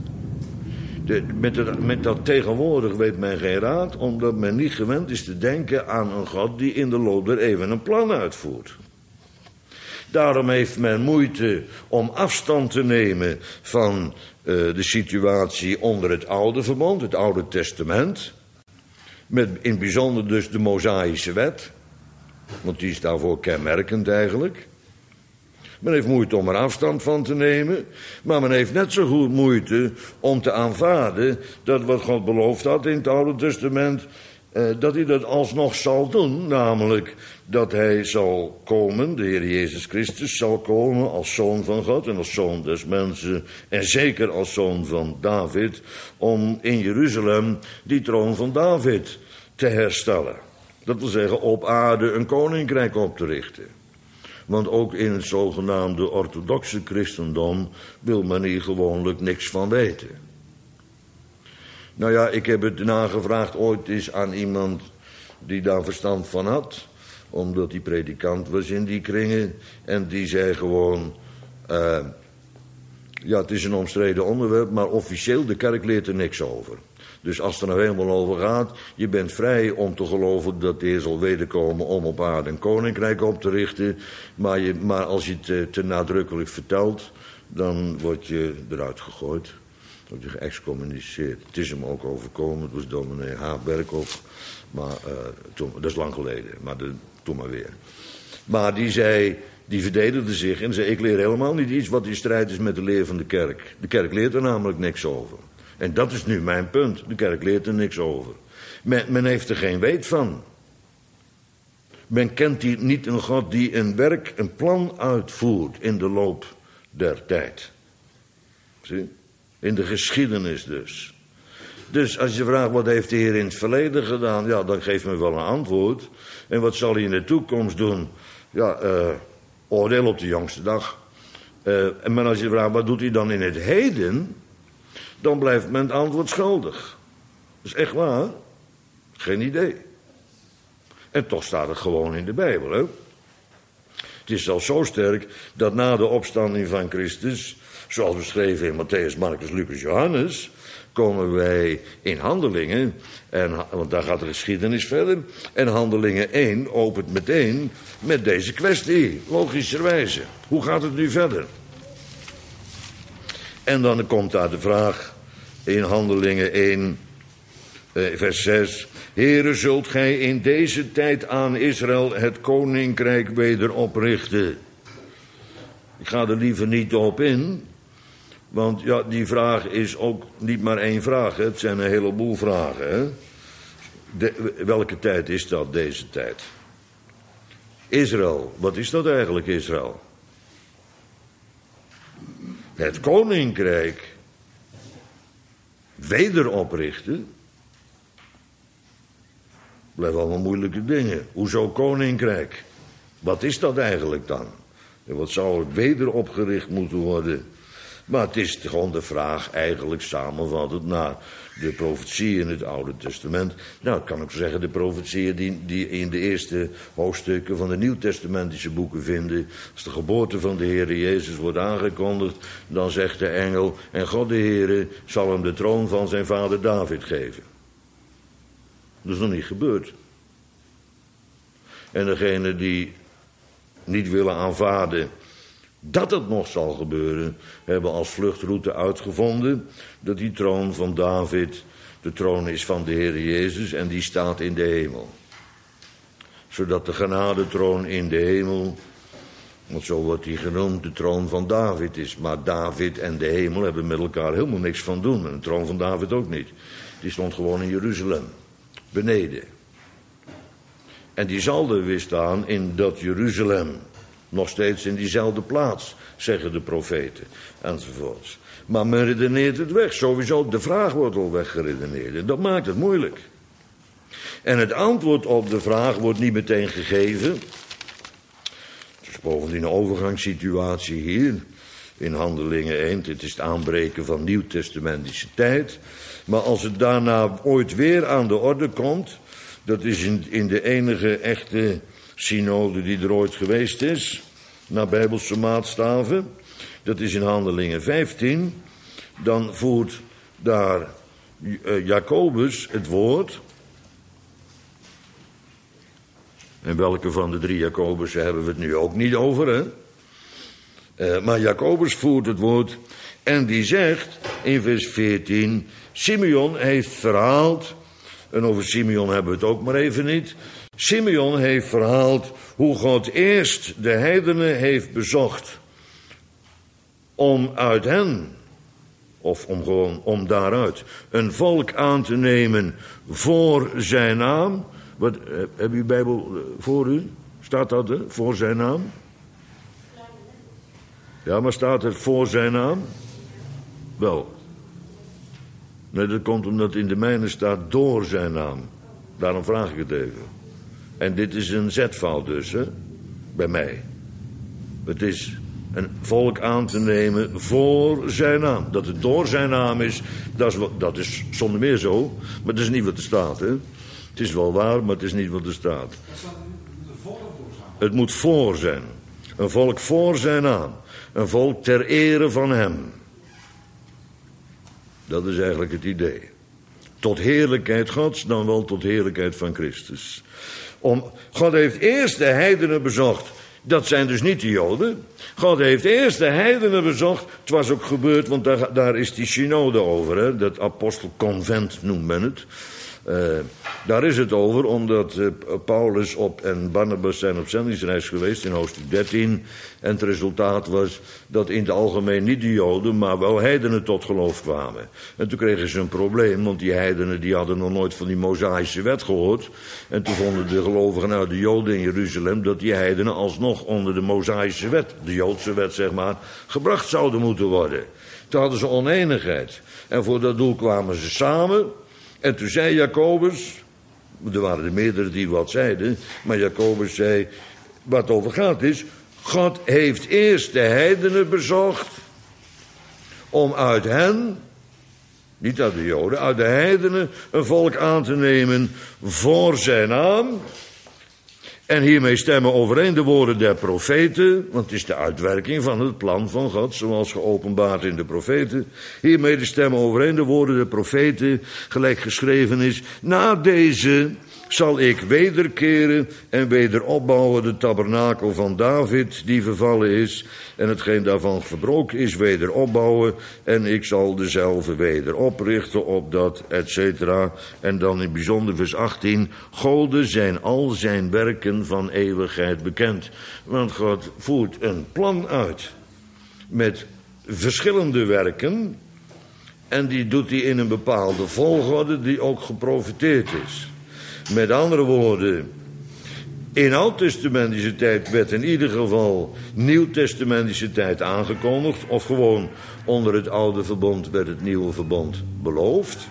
Met dat tegenwoordig weet men geen raad, omdat men niet gewend is te denken aan een God die in de loop der eeuwen een plan uitvoert. Daarom heeft men moeite om afstand te nemen van de situatie onder het oude verbond, het oude testament. Met in het bijzonder dus de Mosaïsche wet. Want die is daarvoor kenmerkend eigenlijk. Men heeft moeite om er afstand van te nemen. Maar men heeft net zo goed moeite om te aanvaarden dat wat God beloofd had in het Oude Testament, dat hij dat alsnog zal doen. Namelijk dat hij zal komen, de Heer Jezus Christus zal komen als zoon van God en als zoon des mensen. En zeker als zoon van David, om in Jeruzalem die troon van David te herstellen. Dat wil zeggen op aarde een koninkrijk op te richten. Want ook in het zogenaamde orthodoxe christendom wil men hier gewoonlijk niks van weten. Nou ja, ik heb het nagevraagd ooit eens aan iemand die daar verstand van had. Omdat hij predikant was in die kringen. En die zei gewoon, ja, het is een omstreden onderwerp, maar officieel de kerk leert er niks over. Dus als het er nou helemaal over gaat, je bent vrij om te geloven dat de Heer zal wederkomen om op aarde een koninkrijk op te richten. Maar als je het te nadrukkelijk vertelt, dan word je eruit gegooid. Word je geëxcommuniceerd. Het is hem ook overkomen, het was dominee H. Berkhoff. Maar dat is lang geleden, maar toen maar weer. Maar die zei, die verdedigde zich en zei, ik leer helemaal niet iets wat in strijd is met de leer van de kerk. De kerk leert er namelijk niks over. En dat is nu mijn punt. De kerk leert er niks over. Men heeft er geen weet van. Men kent hier niet een God die een werk, een plan uitvoert in de loop der tijd. Zie? In de geschiedenis dus. Dus als je vraagt wat heeft de Heer in het verleden gedaan, ja, dan geeft men wel een antwoord. En wat zal hij in de toekomst doen? Ja, oordeel op de jongste dag. Maar als je vraagt wat doet hij dan in het heden, dan blijft men het antwoord schuldig. Dat is echt waar. Geen idee. En toch staat het gewoon in de Bijbel, hè. Het is zelfs zo sterk dat na de opstanding van Christus, zoals beschreven in Matthäus, Marcus, Lucas, Johannes, komen wij in Handelingen, want daar gaat de geschiedenis verder, en Handelingen 1 opent meteen met deze kwestie, logischerwijze. Hoe gaat het nu verder? En dan komt daar de vraag in Handelingen 1, vers 6. Heere, zult gij in deze tijd aan Israël het koninkrijk weder oprichten? Ik ga er liever niet op in, want ja, die vraag is ook niet maar één vraag. Hè? Het zijn een heleboel vragen. Hè? Welke tijd is dat, deze tijd? Israël, wat is dat eigenlijk, Israël? Het koninkrijk wederoprichten. Blijven allemaal moeilijke dingen. Hoezo koninkrijk? Wat is dat eigenlijk dan? En wat zou er weder opgericht moeten worden? Maar het is gewoon de vraag eigenlijk samenvattend naar de profetieën in het Oude Testament. Nou, kan ik zeggen, de profetieën die in de eerste hoofdstukken van de Nieuwtestamentische boeken vinden. Als de geboorte van de Heer Jezus wordt aangekondigd, dan zegt de engel, en God de Heer zal hem de troon van zijn vader David geven. Dat is nog niet gebeurd. En degene die niet willen aanvaarden dat het nog zal gebeuren, hebben als vluchtroute uitgevonden dat die troon van David de troon is van de Heer Jezus en die staat in de hemel. Zodat de genadetroon in de hemel, want zo wordt die genoemd, de troon van David is. Maar David en de hemel hebben met elkaar helemaal niks van doen. En de troon van David ook niet. Die stond gewoon in Jeruzalem, beneden. En die zal er weer staan in dat Jeruzalem. Nog steeds in diezelfde plaats, zeggen de profeten, enzovoorts. Maar men redeneert het weg. Sowieso, de vraag wordt al weggeredeneerd. En dat maakt het moeilijk. En het antwoord op de vraag wordt niet meteen gegeven. Het is bovendien een overgangssituatie hier. In Handelingen 1, dit is het aanbreken van nieuwtestamentische tijd. Maar als het daarna ooit weer aan de orde komt, dat is in de enige echte synode die er ooit geweest is, naar Bijbelse maatstaven, dat is in Handelingen 15, dan voert daar Jacobus het woord. En welke van de 3 Jacobussen hebben we het nu ook niet over, hè? Maar Jacobus voert het woord en die zegt in vers 14... Simeon heeft verhaald, en over Simeon hebben we het ook maar even niet... Simeon heeft verhaald hoe God eerst de heidenen heeft bezocht... om uit hen, of om daaruit, een volk aan te nemen voor zijn naam. Wat, heb je Bijbel voor u? Staat dat er, voor zijn naam? Ja, maar staat er voor zijn naam? Wel. Nee, dat komt omdat in de mijne staat door zijn naam. Daarom vraag ik het even. En dit is een zetfout dus, hè? Bij mij. Het is een volk aan te nemen voor zijn naam. Dat het door zijn naam is, dat is zonder meer zo. Maar dat is niet wat er staat, hè? Het is wel waar, maar het is niet wat er staat. Het moet voor zijn. Een volk voor zijn naam. Een volk ter ere van hem. Dat is eigenlijk het idee. Tot heerlijkheid Gods, dan wel tot heerlijkheid van Christus. God heeft eerst de heidenen bezocht. Dat zijn dus niet de Joden. God heeft eerst de heidenen bezocht. Het was ook gebeurd, want daar is die synode over. Hè? Dat apostelconvent noemt men het. Daar is het over, omdat Paulus en Barnabas zijn op zendingsreis geweest in hoofdstuk 13. En het resultaat was dat in het algemeen niet de Joden, maar wel heidenen tot geloof kwamen. En toen kregen ze een probleem, want die heidenen die hadden nog nooit van die Mosaïsche wet gehoord. En toen vonden de gelovigen uit de Joden in Jeruzalem dat die heidenen alsnog onder de Mosaïsche wet, de Joodse wet zeg maar, gebracht zouden moeten worden. Toen hadden ze oneenigheid. En voor dat doel kwamen ze samen. En toen zei Jacobus, er waren er meerdere die wat zeiden, maar Jacobus zei, wat het over gaat is, God heeft eerst de heidenen bezocht om uit hen, niet uit de Joden, uit de heidenen een volk aan te nemen voor zijn naam. En hiermee stemmen overeen de woorden der profeten, want het is de uitwerking van het plan van God, zoals geopenbaard in de profeten. Hiermee stemmen overeen de woorden der profeten, gelijk geschreven is, na deze zal ik wederkeren en wederopbouwen de tabernakel van David, die vervallen is, en hetgeen daarvan verbroken is, wederopbouwen, en ik zal dezelfde weder oprichten, opdat, et cetera. En dan in bijzonder vers 18, Gode zijn al zijn werken van eeuwigheid bekend. Want God voert een plan uit met verschillende werken, en die doet hij in een bepaalde volgorde die ook geprofeteerd is. Met andere woorden, in oud-testamentische tijd werd in ieder geval nieuw-testamentische tijd aangekondigd, of gewoon onder het oude verbond werd het nieuwe verbond beloofd.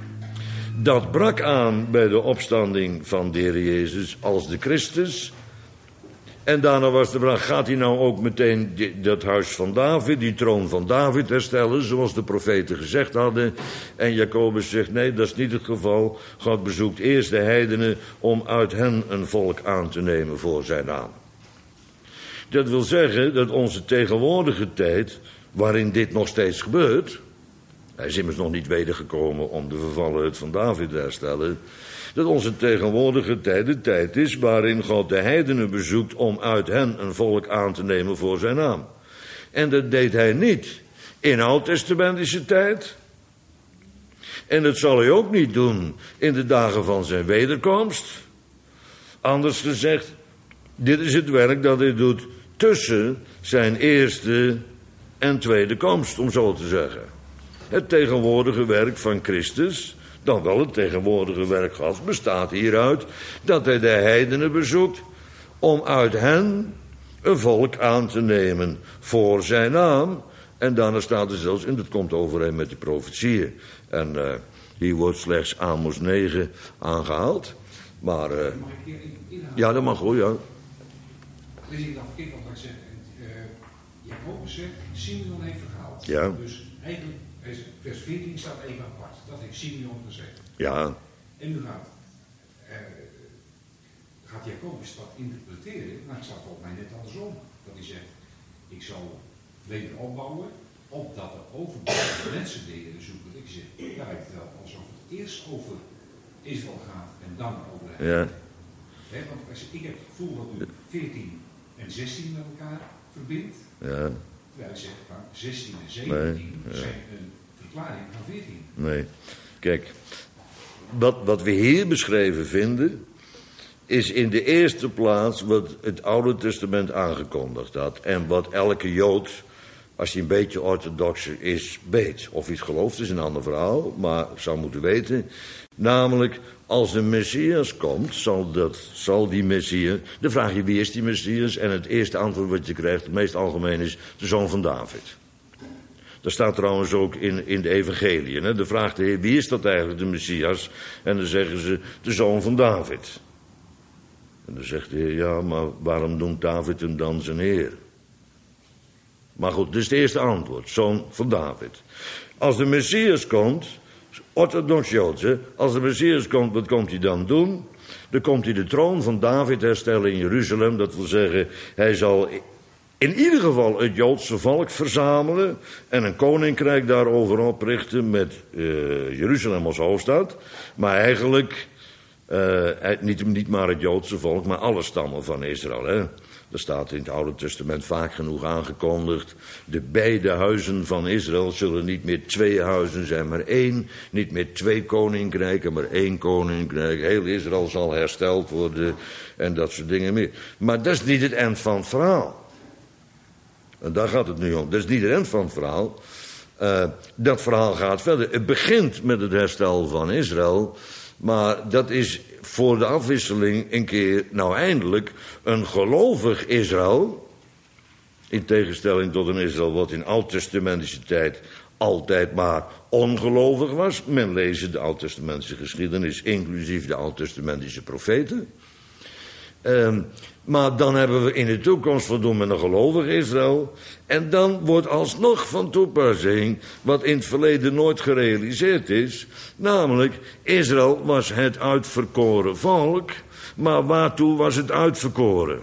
Dat brak aan bij de opstanding van de Heer Jezus als de Christus. En daarna was de vraag, gaat hij nou ook meteen dat huis van David, die troon van David herstellen, zoals de profeten gezegd hadden? En Jacobus zegt, nee, dat is niet het geval. God bezoekt eerst de heidenen om uit hen een volk aan te nemen voor zijn naam. Dat wil zeggen dat onze tegenwoordige tijd, waarin dit nog steeds gebeurt, hij is immers nog niet wedergekomen om de vervallen hut van David te herstellen, dat onze tegenwoordige tijd de tijd is waarin God de heidenen bezoekt om uit hen een volk aan te nemen voor zijn naam. En dat deed hij niet in oud-testamentische tijd. En dat zal hij ook niet doen in de dagen van zijn wederkomst. Anders gezegd, dit is het werk dat hij doet tussen zijn eerste en tweede komst, om zo te zeggen. Het tegenwoordige werk van Christus, dan wel het tegenwoordige werk Gods, bestaat hieruit dat hij de heidenen bezoekt om uit hen een volk aan te nemen voor zijn naam. En daarna staat er zelfs, en dat komt overeen met de profetieën. En hier wordt slechts Amos 9 aangehaald. Maar, ja, dat mag hoor, ja. Lees ik dan verkeerd wat ik zeg. Jacobus zegt, Simeon heeft verhaald. Ja. Dus eigenlijk, vers 14 staat even apart. Dat heeft Simeon gezegd. Ja. En nu gaat Jacobus dat interpreteren. Maar het staat volgens mij net andersom. Dat hij zegt, ik zal weder opbouwen, opdat er overblijvende mensen de Heer zoeken. Ik zeg, ja, het wel alsof het eerst over Israël gaat en dan over de Ja. want ik heb het gevoel dat u 14 en 16 met elkaar verbindt. Ja. Terwijl ik zeg van 16 en 17 zijn een verklaring van 14. Nee. Kijk, wat we hier beschreven vinden, is in de eerste plaats wat het Oude Testament aangekondigd had. En wat elke Jood, als hij een beetje orthodoxer is, weet. Of hij het gelooft is een ander verhaal, maar zou moeten weten. Namelijk, als de Messias komt, zal die Messias... Dan vraag je, wie is die Messias? En het eerste antwoord wat je krijgt, het meest algemeen, is de zoon van David. Dat staat trouwens ook in de evangeliën. Hè? Dan vraagt de Heer, wie is dat eigenlijk, de Messias? En dan zeggen ze, de zoon van David. En dan zegt de Heer, ja, maar waarom noemt David hem dan zijn Heer? Maar goed, dus het eerste antwoord, zoon van David. Als de Messias komt, orthodox Joods, als de Messias komt, wat komt hij dan doen? Dan komt hij de troon van David herstellen in Jeruzalem. Dat wil zeggen, hij zal in ieder geval het Joodse volk verzamelen en een koninkrijk daarover oprichten met Jeruzalem als hoofdstad. Maar eigenlijk niet maar het Joodse volk, maar alle stammen van Israël. Hè? Dat staat in het Oude Testament vaak genoeg aangekondigd. De beide huizen van Israël zullen niet meer 2 huizen zijn, maar 1. Niet meer 2 koninkrijken, maar 1 koninkrijk. Heel Israël zal hersteld worden en dat soort dingen meer. Maar dat is niet het eind van het verhaal. En daar gaat het nu om. Dat is niet het eind van het verhaal. Dat verhaal gaat verder. Het begint met het herstel van Israël. Maar dat is voor de afwisseling een keer, nou eindelijk, een gelovig Israël. In tegenstelling tot een Israël wat in oud-testamentische tijd altijd maar ongelovig was. Men leest de oud-testamentische geschiedenis, inclusief de oud-testamentische profeten. Maar dan hebben we in de toekomst voldoen met een gelovig Israël. En dan wordt alsnog van toepassing wat in het verleden nooit gerealiseerd is. Namelijk, Israël was het uitverkoren volk. Maar waartoe was het uitverkoren?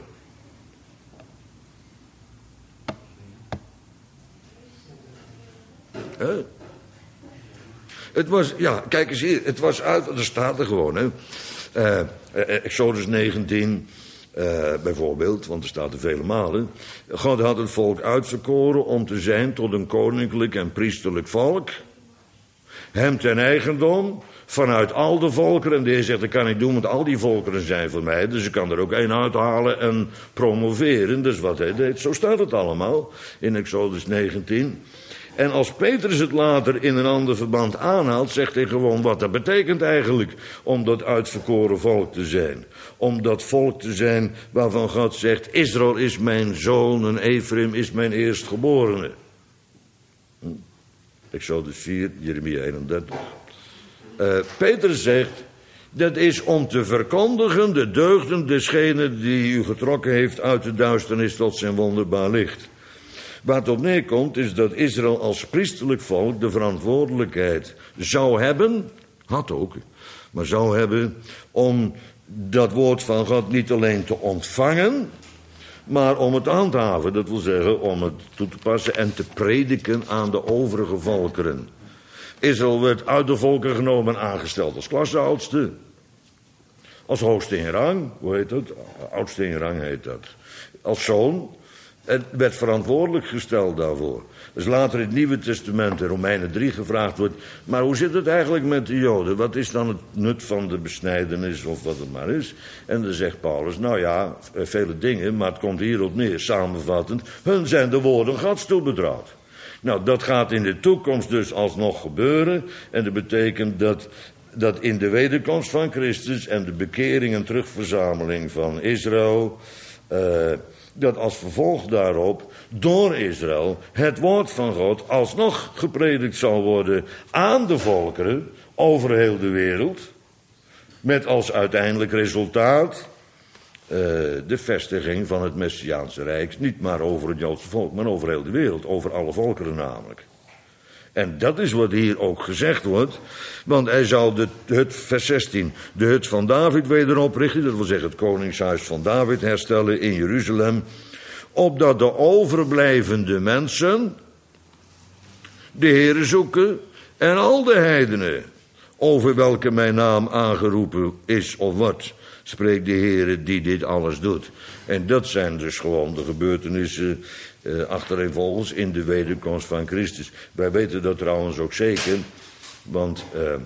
Het was, ja, kijk eens hier. Het was uit, er staat er gewoon, hè. Exodus 19... bijvoorbeeld, want er staat er vele malen. God had het volk uitverkoren om te zijn tot een koninklijk en priesterlijk volk. Hem ten eigendom, vanuit al de volkeren. En de Heer zegt, dat kan ik doen, want al die volkeren zijn voor mij. Dus ik kan er ook 1 uithalen en promoveren. Dus wat hij deed, zo staat het allemaal in Exodus 19. En als Petrus het later in een ander verband aanhaalt, zegt hij gewoon wat dat betekent eigenlijk om dat uitverkoren volk te zijn. Om dat volk te zijn waarvan God zegt, Israël is mijn zoon en Ephraim is mijn eerstgeborene. Exodus 4, Jeremia 31. Petrus zegt, dat is om te verkondigen de deugden desgene die u getrokken heeft uit de duisternis tot zijn wonderbaar licht. Waar het op neerkomt is dat Israël als priesterlijk volk de verantwoordelijkheid zou hebben, had ook, maar zou hebben om dat woord van God niet alleen te ontvangen, maar om het te handhaven. Dat wil zeggen om het toe te passen en te prediken aan de overige volkeren. Israël werd uit de volkeren genomen en aangesteld als klasseoudste. Als hoogste in rang, hoe heet dat? Oudste in rang heet dat. Als zoon. En werd verantwoordelijk gesteld daarvoor. Dus later in het Nieuwe Testament, in Romeinen 3, gevraagd wordt, maar hoe zit het eigenlijk met de Joden? Wat is dan het nut van de besnijdenis of wat het maar is? En dan zegt Paulus, nou ja, vele dingen, maar het komt hierop neer, samenvattend, hun zijn de woorden Gods toebetrouwd. Nou, dat gaat in de toekomst dus alsnog gebeuren. En dat betekent dat in de wederkomst van Christus en de bekering en terugverzameling van Israël, dat als vervolg daarop door Israël het woord van God alsnog gepredikt zal worden aan de volkeren over heel de wereld. Met als uiteindelijk resultaat de vestiging van het Messiaanse Rijk. Niet maar over het Joodse volk, maar over heel de wereld. Over alle volkeren namelijk. En dat is wat hier ook gezegd wordt. Want hij zal vers 16, de hut van David weder oprichten. Dat wil zeggen het koningshuis van David herstellen in Jeruzalem. Opdat de overblijvende mensen de Heere zoeken en al de heidenen over welke mijn naam aangeroepen is of wordt, spreekt de Heere die dit alles doet. En dat zijn dus gewoon de gebeurtenissen achtereenvolgens in de wederkomst van Christus. Wij weten dat trouwens ook zeker, want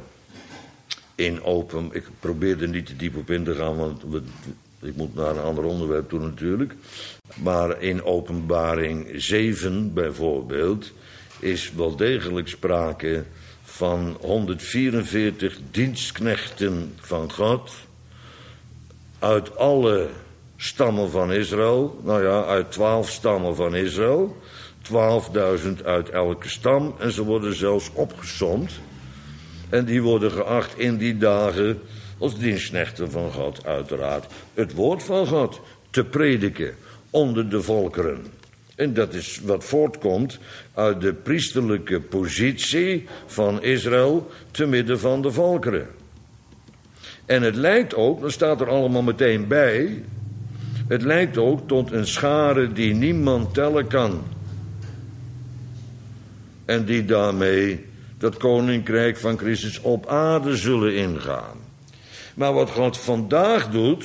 ik probeer er niet te diep op in te gaan, want ik moet naar een ander onderwerp toe natuurlijk. Maar in Openbaring 7 bijvoorbeeld is wel degelijk sprake van 144 dienstknechten van God uit alle stammen van Israël. Nou ja, uit 12 stammen van Israël. 12.000 uit elke stam. En ze worden zelfs opgesomd. En die worden geacht in die dagen als dienstknechten van God, uiteraard, het woord van God te prediken onder de volkeren. En dat is wat voortkomt uit de priesterlijke positie van Israël te midden van de volkeren. En het leidt ook, dat staat er allemaal meteen bij, het leidt ook tot een schare die niemand tellen kan. En die daarmee dat koninkrijk van Christus op aarde zullen ingaan. Maar wat God vandaag doet,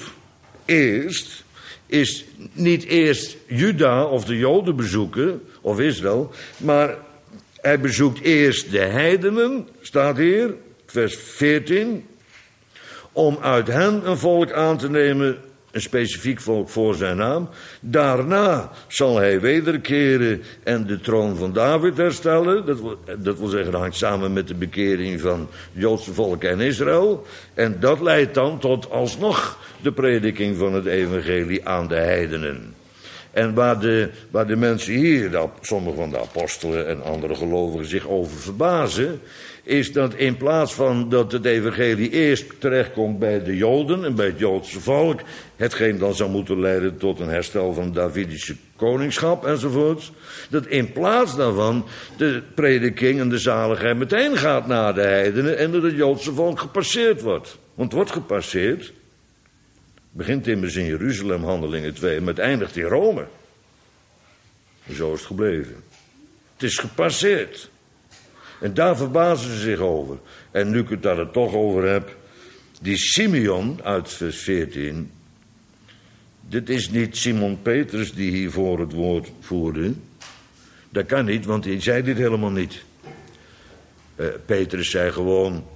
is niet eerst Juda of de Joden bezoeken, of Israël, maar hij bezoekt eerst de heidenen, staat hier, vers 14, om uit hen een volk aan te nemen, een specifiek volk voor zijn naam. Daarna zal hij wederkeren en de troon van David herstellen. Dat wil zeggen, dat hangt samen met de bekering van het Joodse volk en Israël. En dat leidt dan tot alsnog de prediking van het evangelie aan de heidenen. En waar de mensen hier, sommige van de apostelen en andere gelovigen, zich over verbazen, is dat in plaats van dat het evangelie eerst terechtkomt bij de Joden en bij het Joodse volk, hetgeen dan zou moeten leiden tot een herstel van het Davidische koningschap enzovoorts, dat in plaats daarvan de prediking en de zaligheid meteen gaat naar de heidenen en dat het Joodse volk gepasseerd wordt. Want het wordt gepasseerd. Begint immers in Jeruzalem, Handelingen 2, maar het eindigt in Rome. En zo is het gebleven. Het is gepasseerd. En daar verbazen ze zich over. En nu ik het daar toch over heb, die Simeon uit vers 14, dit is niet Simon Petrus die hiervoor het woord voerde. Dat kan niet, want hij zei dit helemaal niet. Petrus zei gewoon,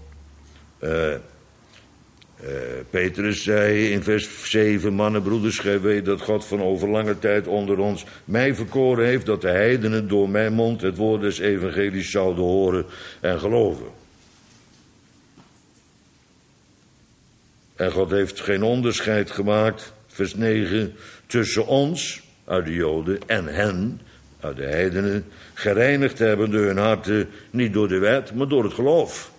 Petrus zei in vers 7, mannen, broeders, gij weet dat God van over lange tijd onder ons mij verkoren heeft, dat de heidenen door mijn mond het woord des evangelies zouden horen en geloven. En God heeft geen onderscheid gemaakt, vers 9, tussen ons, uit de Joden, en hen, uit de heidenen, gereinigd hebbende hun harten, niet door de wet, maar door het geloof.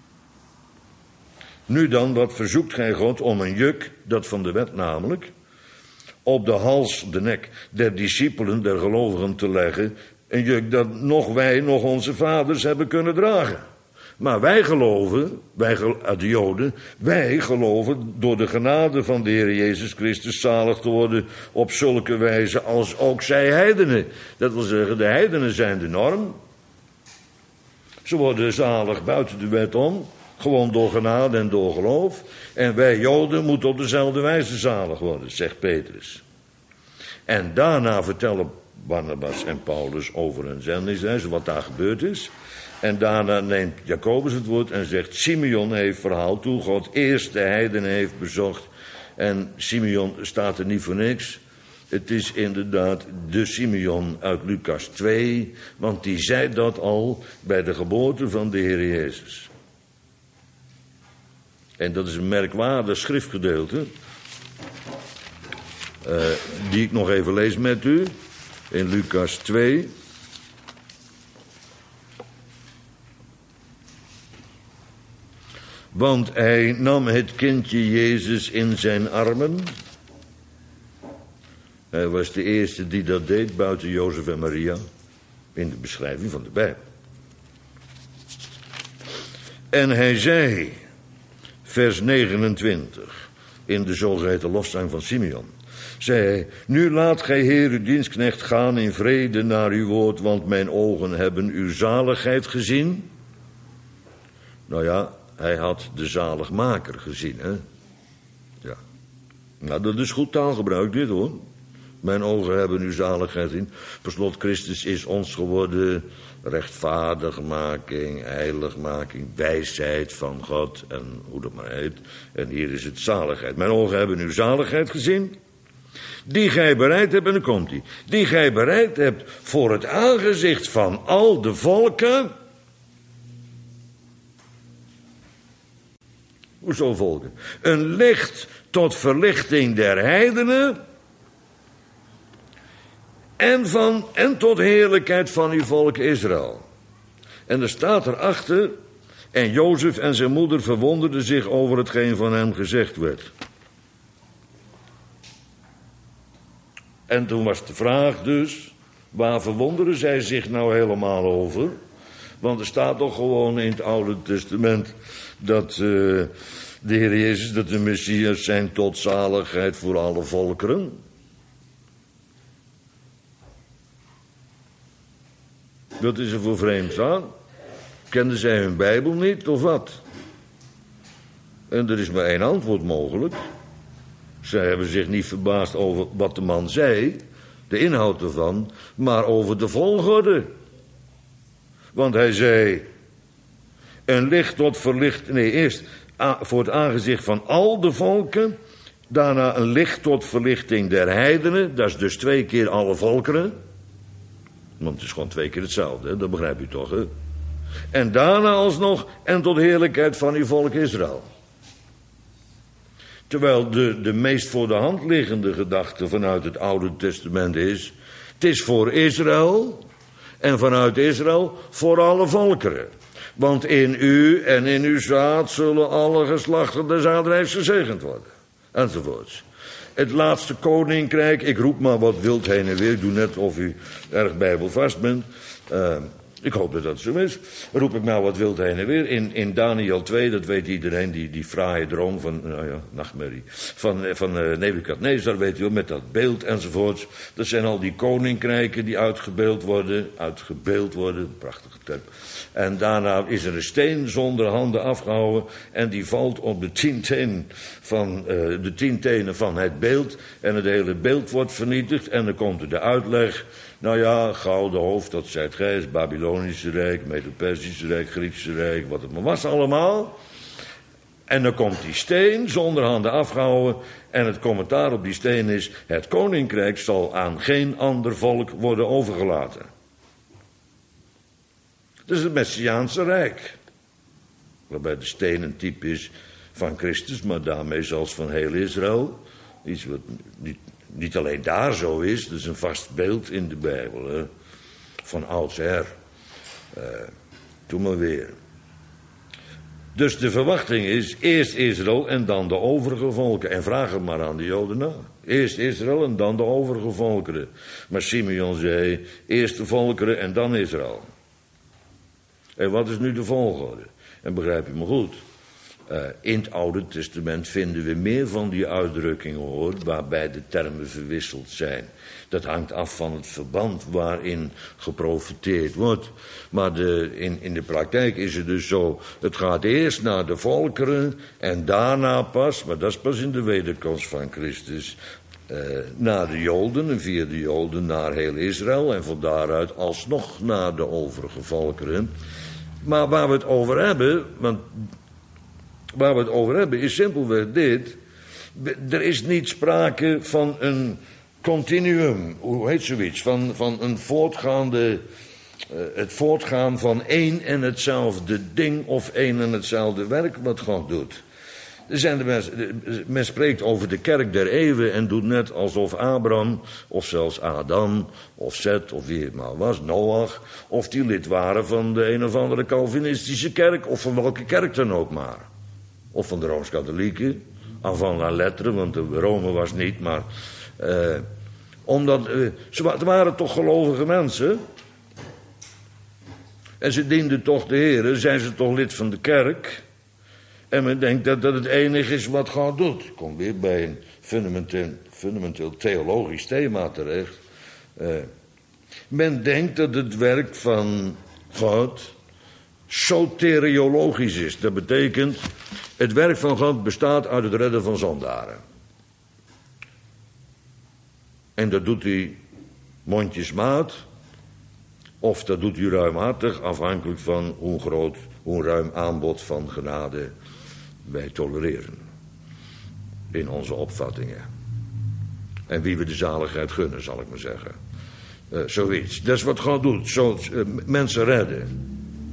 Nu dan, wat verzoekt gij God om een juk, dat van de wet namelijk, op de hals, de nek der discipelen, der gelovigen te leggen, een juk dat nog wij, nog onze vaders hebben kunnen dragen. Maar wij geloven, de Joden, wij geloven door de genade van de Heer Jezus Christus zalig te worden op zulke wijze als ook zij heidenen. Dat wil zeggen, de heidenen zijn de norm. Ze worden zalig buiten de wet om. Gewoon door genade en door geloof. En wij Joden moeten op dezelfde wijze zalig worden, zegt Petrus. En daarna vertellen Barnabas en Paulus over hun zendingsreis, wat daar gebeurd is. En daarna neemt Jacobus het woord en zegt, Simeon heeft verhaald hoe God eerst de heidenen heeft bezocht. En Simeon staat er niet voor niks. Het is inderdaad de Simeon uit Lucas 2, want die zei dat al bij de geboorte van de Heer Jezus. En dat is een merkwaardig schriftgedeelte, die ik nog even lees met u, in Lucas 2. Want hij nam het kindje Jezus in zijn armen. Hij was de eerste die dat deed, buiten Jozef en Maria, in de beschrijving van de Bijbel. En hij zei, vers 29, in de zogeheten lofzang van Simeon, zei hij, nu laat gij Heer uw dienstknecht gaan in vrede naar uw woord, want mijn ogen hebben uw zaligheid gezien. Nou ja, Hij had de zaligmaker gezien, hè. Ja. Nou, dat is goed taalgebruik, dit hoor. Mijn ogen hebben uw zaligheid in. Per slot, Christus is ons geworden rechtvaardigmaking, heiligmaking, wijsheid van God en hoe dat maar heet. En hier is het zaligheid. Mijn ogen hebben uw zaligheid gezien, die gij bereid hebt, en dan komt hij. Die gij bereid hebt voor het aangezicht van al de volken. Hoezo volken? Een licht tot verlichting der heidenen. En tot heerlijkheid van uw volk Israël. En er staat erachter. En Jozef en zijn moeder verwonderden zich over hetgeen van hem gezegd werd. En toen was de vraag dus, waar verwonderen zij zich nou helemaal over? Want er staat toch gewoon in het Oude Testament dat de Heer Jezus, dat de Messias zijn tot zaligheid voor alle volkeren. Wat is er voor vreemd aan? Kenden zij hun Bijbel niet of wat? En er is maar één antwoord mogelijk. Zij hebben zich niet verbaasd over wat de man zei, de inhoud ervan, maar over de volgorde. Want hij zei, een licht tot verlichting, eerst voor het aangezicht van al de volken, daarna een licht tot verlichting der heidenen, dat is dus 2 keer alle volkeren. Want het is gewoon 2 keer hetzelfde, hè? Dat begrijp je toch, hè? En daarna alsnog, en tot heerlijkheid van uw volk Israël. Terwijl de meest voor de hand liggende gedachte vanuit het Oude Testament is, het is voor Israël, en vanuit Israël voor alle volkeren. Want in u en in uw zaad zullen alle geslachten des aardrijks gezegend worden. Enzovoorts. Het laatste koninkrijk, ik roep maar wat wild heen en weer, ik doe net of u erg bijbelvast bent. Ik hoop dat dat zo is. Roep ik maar wat wild heen en weer. In Daniel 2, dat weet iedereen, die fraaie droom van, nou ja, nachtmerrie, van Nebukadnezar, weet u wel, met dat beeld enzovoorts. Dat zijn al die koninkrijken die uitgebeeld worden, prachtige term. En daarna is er een steen zonder handen afgehouden en die valt op de 10 tenen van het beeld en het hele beeld wordt vernietigd en dan komt er de uitleg. Nou ja, gouden hoofd, dat zijt gij, het Babylonische Rijk, Medo-Persische Rijk, Griekse Rijk, wat het maar was allemaal. En dan komt die steen zonder handen afgehouden en het commentaar op die steen is, het koninkrijk zal aan geen ander volk worden overgelaten. Dat is het Messiaanse Rijk. Waarbij de steen een type is van Christus, maar daarmee zelfs van heel Israël. Iets wat niet alleen daar zo is, dat is een vast beeld in de Bijbel. Hè? Van oudsher. Doe maar weer. Dus de verwachting is eerst Israël en dan de overige volken. En vraag het maar aan de Joden na. Eerst Israël en dan de overige volkeren. Maar Simeon zei, eerst de volkeren en dan Israël. En wat is nu de volgorde? En begrijp je me goed. In het Oude Testament vinden we meer van die uitdrukkingen, hoor, waarbij de termen verwisseld zijn. Dat hangt af van het verband waarin geprofeteerd wordt. Maar in de praktijk is het dus zo, het gaat eerst naar de volkeren en daarna pas, maar dat is pas in de wederkomst van Christus, naar de Joden en via de Joden naar heel Israël en van daaruit alsnog naar de overige volkeren. Maar waar we het over hebben, is simpelweg dit. Er is niet sprake van een continuum, hoe heet zoiets, van een voortgaande, het voortgaan van één en hetzelfde ding of één en hetzelfde werk wat God doet. Men spreekt over de kerk der eeuwen en doet net alsof Abraham, of zelfs Adam, of Zet, of wie het maar was, Noach, of die lid waren van de een of andere Calvinistische kerk, of van welke kerk dan ook maar. Of van de Rooms-Katholieke, avant la lettre, want de Rome was niet, maar omdat ze waren toch gelovige mensen. En ze dienden toch de Heer, zijn ze toch lid van de kerk. En men denkt dat dat het enige is wat God doet. Ik kom weer bij een fundamenteel theologisch thema terecht. Men denkt dat het werk van God soteriologisch is. Dat betekent, het werk van God bestaat uit het redden van zondaren. En dat doet hij mondjesmaat, of dat doet hij ruimhartig, afhankelijk van hoe ruim aanbod van genade wij tolereren. In onze opvattingen. En wie we de zaligheid gunnen, zal ik maar zeggen. Zoiets. Dat is wat God doet. Mensen redden.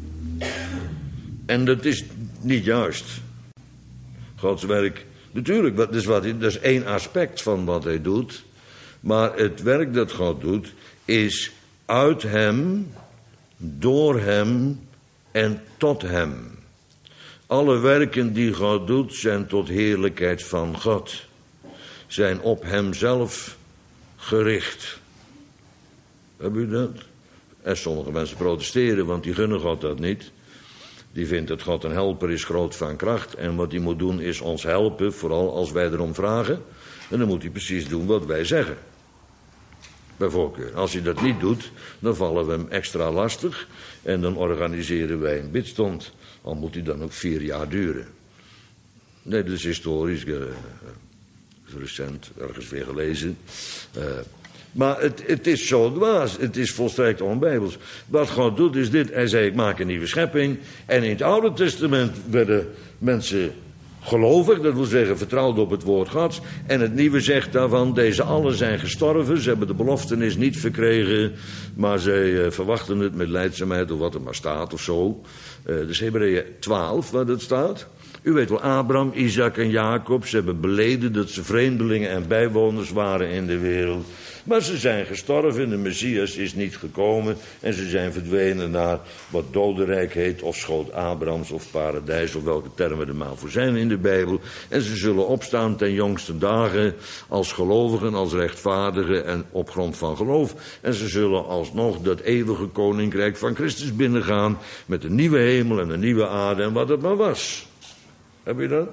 En dat is niet juist. Gods werk, natuurlijk, dat is één aspect van wat hij doet. Maar het werk dat God doet, is uit hem, door hem en tot hem. Alle werken die God doet, zijn tot heerlijkheid van God. Zijn op hemzelf gericht. Heb u dat? En sommige mensen protesteren, want die gunnen God dat niet. Die vindt dat God een helper is, groot van kracht. En wat hij moet doen is ons helpen, vooral als wij erom vragen. En dan moet hij precies doen wat wij zeggen. Bij voorkeur. Als hij dat niet doet, dan vallen we hem extra lastig. En dan organiseren wij een bidstond. Al moet die dan ook 4 jaar duren. Nee, dat is historisch. Recent, ergens weer gelezen. Maar het is zo dwaas. Het is volstrekt onbijbels. Wat God doet is dit. Hij zei, ik maak een nieuwe schepping. En in het Oude Testament werden mensen gelovig. Dat wil zeggen, vertrouwd op het woord Gods. En het Nieuwe zegt daarvan, deze allen zijn gestorven. Ze hebben de beloftenis niet verkregen. Maar zij verwachten het met lijdzaamheid of wat er maar staat of zo. Dus Hebreeën 12, waar dat staat. U weet wel, Abraham, Isaac en Jacob, ze hebben beleden dat ze vreemdelingen en bijwoners waren in de wereld. Maar ze zijn gestorven, de Messias is niet gekomen en ze zijn verdwenen naar wat dodenrijk heet, of schoot Abrahams of paradijs, of welke termen er maar voor zijn in de Bijbel. En ze zullen opstaan ten jongste dagen als gelovigen, als rechtvaardigen en op grond van geloof. En ze zullen alsnog dat eeuwige koninkrijk van Christus binnengaan met een nieuwe hemel en een nieuwe aarde en wat het maar was. Heb je dat?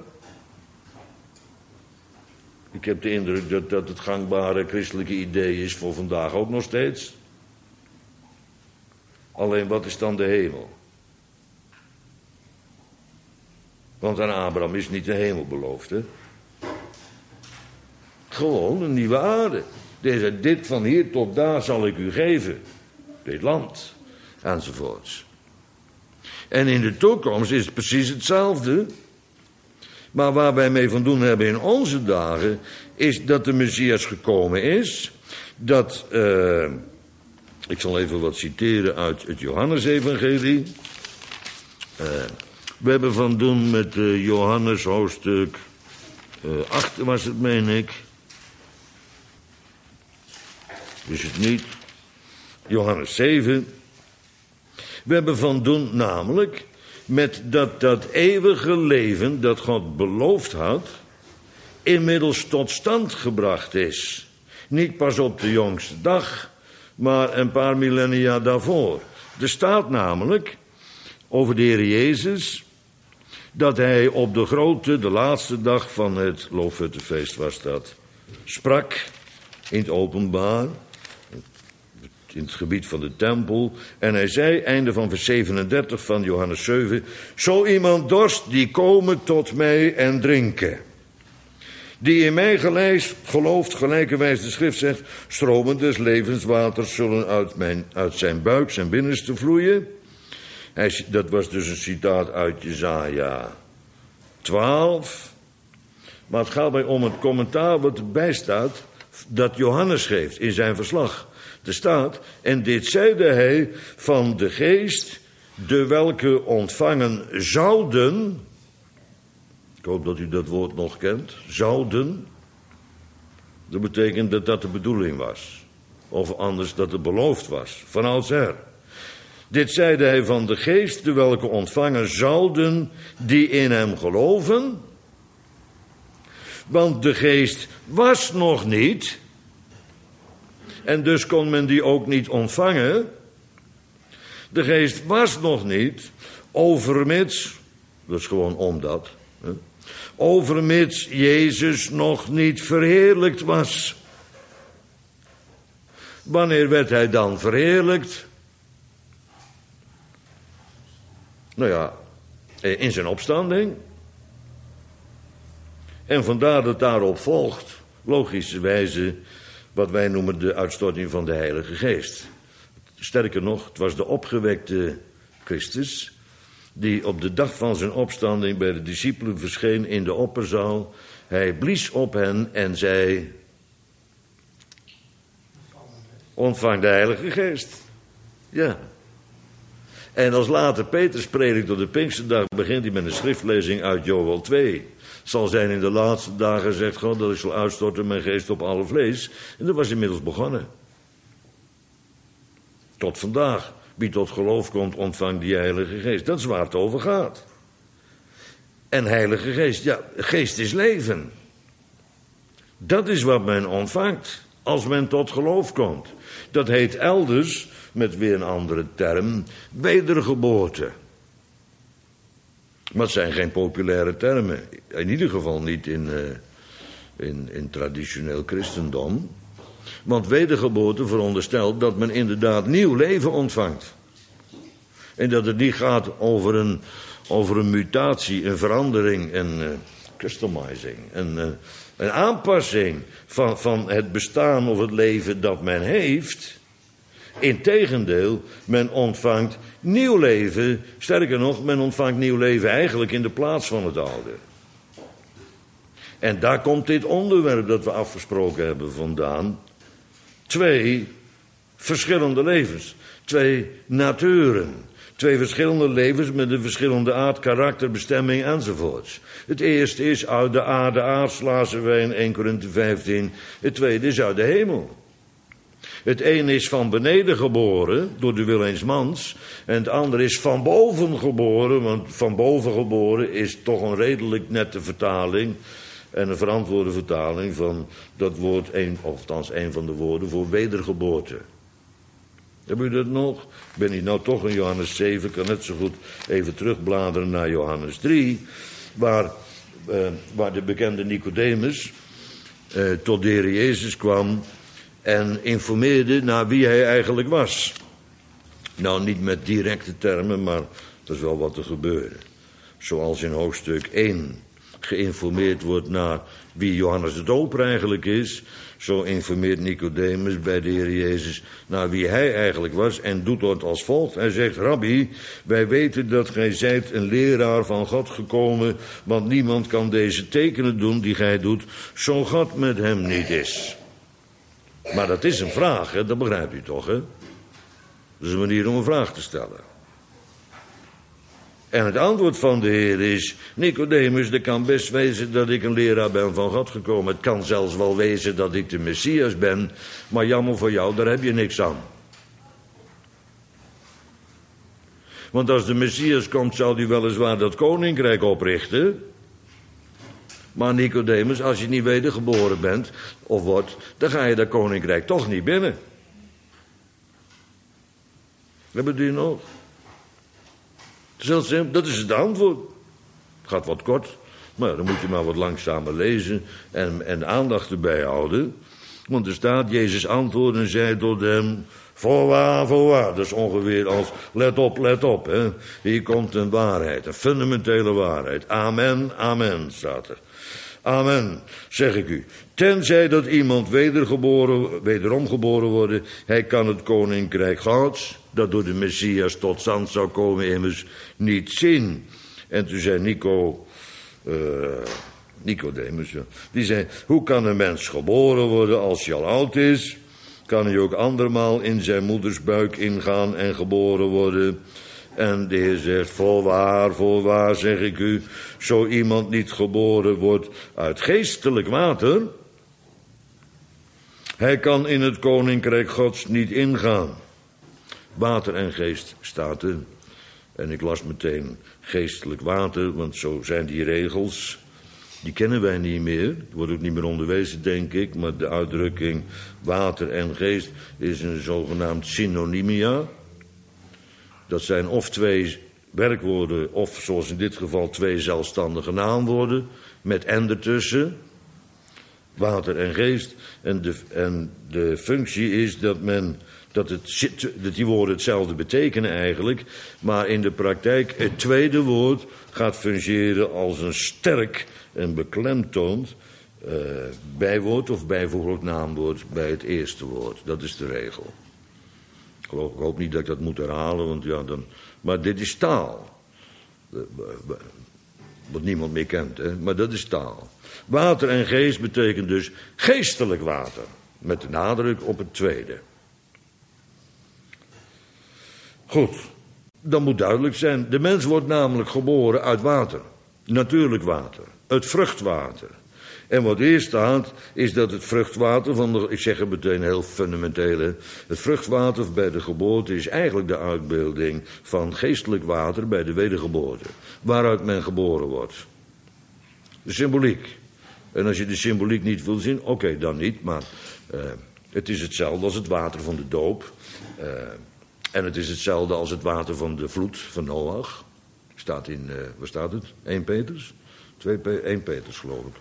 Ik heb de indruk dat het gangbare christelijke idee is voor vandaag ook nog steeds. Alleen wat is dan de hemel? Want aan Abraham is niet de hemel beloofd, hè? Gewoon een nieuwe aarde. Deze, dit van hier tot daar zal ik u geven. Dit land. Enzovoorts. En in de toekomst is het precies hetzelfde. Maar waar wij mee van doen hebben in onze dagen, is dat de Messias gekomen is. Dat, ik zal even wat citeren uit het Johannesevangelie. We hebben van doen met Johannes hoofdstuk 8 was het, meen ik. Is het niet? Johannes 7. We hebben van doen namelijk met dat eeuwige leven dat God beloofd had, inmiddels tot stand gebracht is. Niet pas op de jongste dag, maar een paar millennia daarvoor. Er staat namelijk over de Heer Jezus dat hij op de laatste dag van het Loofhuttenfeest was dat, sprak in het openbaar, in het gebied van de tempel. En hij zei, einde van vers 37 van Johannes 7... Zo iemand dorst, die komen tot mij en drinken. Die in mij gelooft, gelijkerwijs de schrift zegt... Stromen des levenswaters zullen uit zijn buik, zijn binnenste vloeien. Dat was dus een citaat uit Jesaja 12. Maar het gaat mij om het commentaar wat erbij staat, dat Johannes geeft in zijn verslag. Er staat, en dit zeide hij van de geest, de welke ontvangen zouden. Ik hoop dat u dat woord nog kent. Zouden. Dat betekent dat dat de bedoeling was. Of anders dat het beloofd was. Van oudsher. Dit zeide hij van de geest, de welke ontvangen zouden die in hem geloven. Want de geest was nog niet. En dus kon men die ook niet ontvangen. De geest was nog niet, overmits, dat is gewoon omdat, overmits Jezus nog niet verheerlijkt was. Wanneer werd hij dan verheerlijkt? Nou ja, in zijn opstanding. En vandaar dat daarop volgt, logischerwijze, wat wij noemen de uitstorting van de Heilige Geest. Sterker nog, het was de opgewekte Christus die op de dag van zijn opstanding bij de discipelen verscheen in de opperzaal. Hij blies op hen en zei: ontvang de Heilige Geest. Ja. En als later Petrus predikt op de Pinksterdag, begint hij met een schriftlezing uit Joël 2. Zal zijn in de laatste dagen, zegt God, dat ik zal uitstorten mijn geest op alle vlees. En dat was inmiddels begonnen. Tot vandaag. Wie tot geloof komt, ontvangt die Heilige Geest. Dat is waar het over gaat. En Heilige Geest, ja, geest is leven. Dat is wat men ontvangt als men tot geloof komt. Dat heet elders, met weer een andere term, wedergeboorte. Maar het zijn geen populaire termen. In ieder geval niet in traditioneel christendom. Want wedergeboorte veronderstelt dat men inderdaad nieuw leven ontvangt. En dat het niet gaat over een mutatie, een verandering, een customizing, een aanpassing van het bestaan of het leven dat men heeft. Integendeel, men ontvangt nieuw leven. Sterker nog, men ontvangt nieuw leven eigenlijk in de plaats van het oude. En daar komt dit onderwerp dat we afgesproken hebben vandaan. 2 verschillende levens. 2 naturen. 2 verschillende levens met een verschillende aard, karakter, bestemming enzovoorts. Het eerste is uit de aarde, aards, lazen wij in 1 Korinthe 15. Het tweede is uit de hemel. Het een is van beneden geboren, door de wil eens mans. En het andere is van boven geboren, want van boven geboren is toch een redelijk nette vertaling. En een verantwoorde vertaling van dat woord, of althans een van de woorden voor wedergeboorte. Hebben u dat nog? Ben ik nou toch in Johannes 7, kan net zo goed even terugbladeren naar Johannes 3, waar de bekende Nicodemus tot de Heer Jezus kwam en informeerde naar wie hij eigenlijk was. Nou, niet met directe termen, maar dat is wel wat er gebeurde. Zoals in hoofdstuk 1 geïnformeerd wordt naar wie Johannes de Doper eigenlijk is, zo informeert Nicodemus bij de Heer Jezus naar wie hij eigenlijk was en doet dat als volgt. Hij zegt: Rabbi, wij weten dat gij zijt een leraar van God gekomen, want niemand kan deze tekenen doen die gij doet, zo God met hem niet is. Maar dat is een vraag, hè? Dat begrijpt u toch, hè? Dat is een manier om een vraag te stellen. En het antwoord van de Heer is: Nicodemus, het kan best wezen dat ik een leraar ben van God gekomen. Het kan zelfs wel wezen dat ik de Messias ben. Maar jammer voor jou, daar heb je niks aan. Want als de Messias komt, zal hij weliswaar dat koninkrijk oprichten. Maar Nicodemus, als je niet wedergeboren bent of wordt, dan ga je dat koninkrijk toch niet binnen. Hebben jullie nog? Dat is het antwoord. Het gaat wat kort, maar dan moet je maar wat langzamer lezen en aandacht erbij houden. Want er staat: Jezus antwoordde en zei tot hem: voorwaar, voorwaar. Dat is ongeveer als let op. Hè. Hier komt een waarheid, een fundamentele waarheid. Amen, amen, staat er. Amen, zeg ik u. Tenzij dat iemand wederom geboren worden, hij kan het koninkrijk Gods, dat door de Messias tot stand zou komen, immers niet zien. En toen zei Nicodemus, die zei: hoe kan een mens geboren worden als hij al oud is? Kan hij ook andermaal in zijn moeders buik ingaan en geboren worden? En de Heer zegt: voorwaar, zeg ik u, zo iemand niet geboren wordt uit geestelijk water, hij kan in het koninkrijk Gods niet ingaan. Water en geest staat er. En ik las meteen geestelijk water, want zo zijn die regels. Die kennen wij niet meer. Wordt ook niet meer onderwezen, denk ik. Maar de uitdrukking water en geest is een zogenaamd synonymia. Dat zijn of 2 werkwoorden, of zoals in dit geval 2 zelfstandige naamwoorden, met en ertussen. water en geest. En de functie is dat die woorden hetzelfde betekenen eigenlijk. Maar in de praktijk het tweede woord gaat fungeren als een sterk en beklemtoond bijwoord of bijvoeglijk naamwoord bij het eerste woord. Dat is de regel. Ik hoop niet dat ik dat moet herhalen, want ja, maar dit is taal. Wat niemand meer kent, hè? Maar dat is taal. Water en geest betekent dus geestelijk water. Met de nadruk op het tweede. Goed, dat moet duidelijk zijn. De mens wordt namelijk geboren uit water. Natuurlijk water. Uit vruchtwater. En wat eerst staat, is dat het vruchtwater ik zeg het meteen heel fundamenteel, hè, het vruchtwater bij de geboorte is eigenlijk de uitbeelding van geestelijk water bij de wedergeboorte. Waaruit men geboren wordt. De symboliek. En als je de symboliek niet wil zien, oké, dan niet, maar het is hetzelfde als het water van de doop. En het is hetzelfde als het water van de vloed van Noach. Staat in, waar staat het? 1 Petrus? 1 Petrus geloof ik.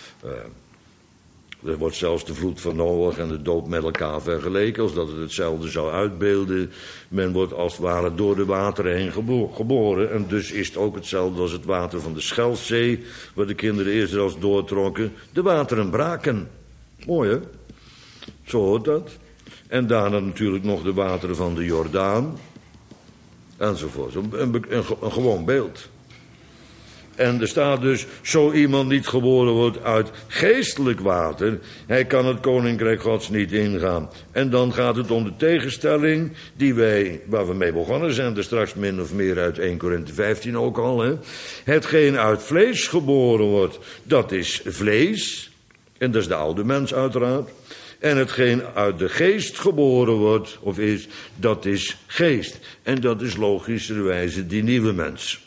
Er wordt zelfs de vloed van Noach en de doop met elkaar vergeleken, als dat het hetzelfde zou uitbeelden. Men wordt als het ware door de wateren heen geboren. En dus is het ook hetzelfde als het water van de Schelfzee, waar de kinderen Israëls doortrokken. De wateren braken. Mooi, hè? Zo hoort dat. En daarna natuurlijk nog de wateren van de Jordaan. Enzovoort. Een gewoon beeld. En er staat dus, zo iemand niet geboren wordt uit geestelijk water, hij kan het koninkrijk Gods niet ingaan. En dan gaat het om de tegenstelling waar we mee begonnen zijn, er straks min of meer uit 1 Korinthe 15 ook al. Hè? Hetgeen uit vlees geboren wordt, dat is vlees. En dat is de oude mens uiteraard. En hetgeen uit de geest geboren wordt, of is, dat is geest. En dat is logischerwijze die nieuwe mens.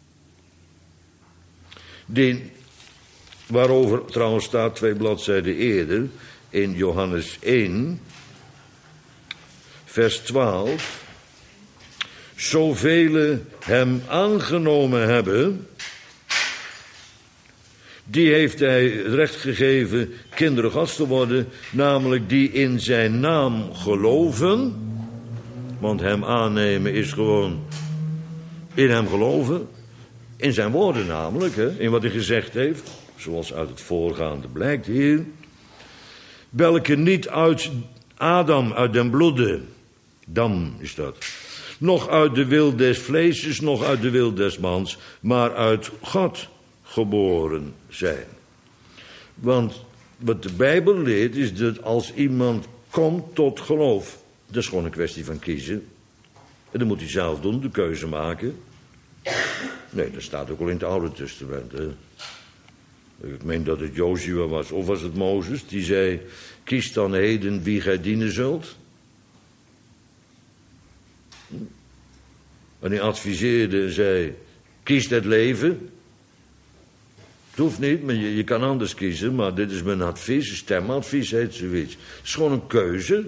Waarover trouwens staat 2 bladzijden eerder, in Johannes 1, vers 12. Zoveel hem aangenomen hebben, die heeft hij het recht gegeven kinderen Gods te worden, namelijk die in zijn naam geloven. Want hem aannemen is gewoon in hem geloven. In zijn woorden namelijk, hè, in wat hij gezegd heeft, zoals uit het voorgaande blijkt hier. Welke niet uit Adam, uit den bloede, dam is dat, nog uit de wil des vleeses, nog uit de wil des mans, maar uit God geboren zijn. Want wat de Bijbel leert is dat als iemand komt tot geloof, dat is gewoon een kwestie van kiezen. En dan moet hij zelf doen, de keuze maken. Nee, dat staat ook al in het Oude Testament. Hè. Ik meen dat het Jozua was, of was het Mozes, die zei, kies dan heden wie gij dienen zult. En hij adviseerde en zei, kies het leven. Het hoeft niet, maar je kan anders kiezen, maar dit is mijn advies, stemadvies heet zoiets. Het is gewoon een keuze.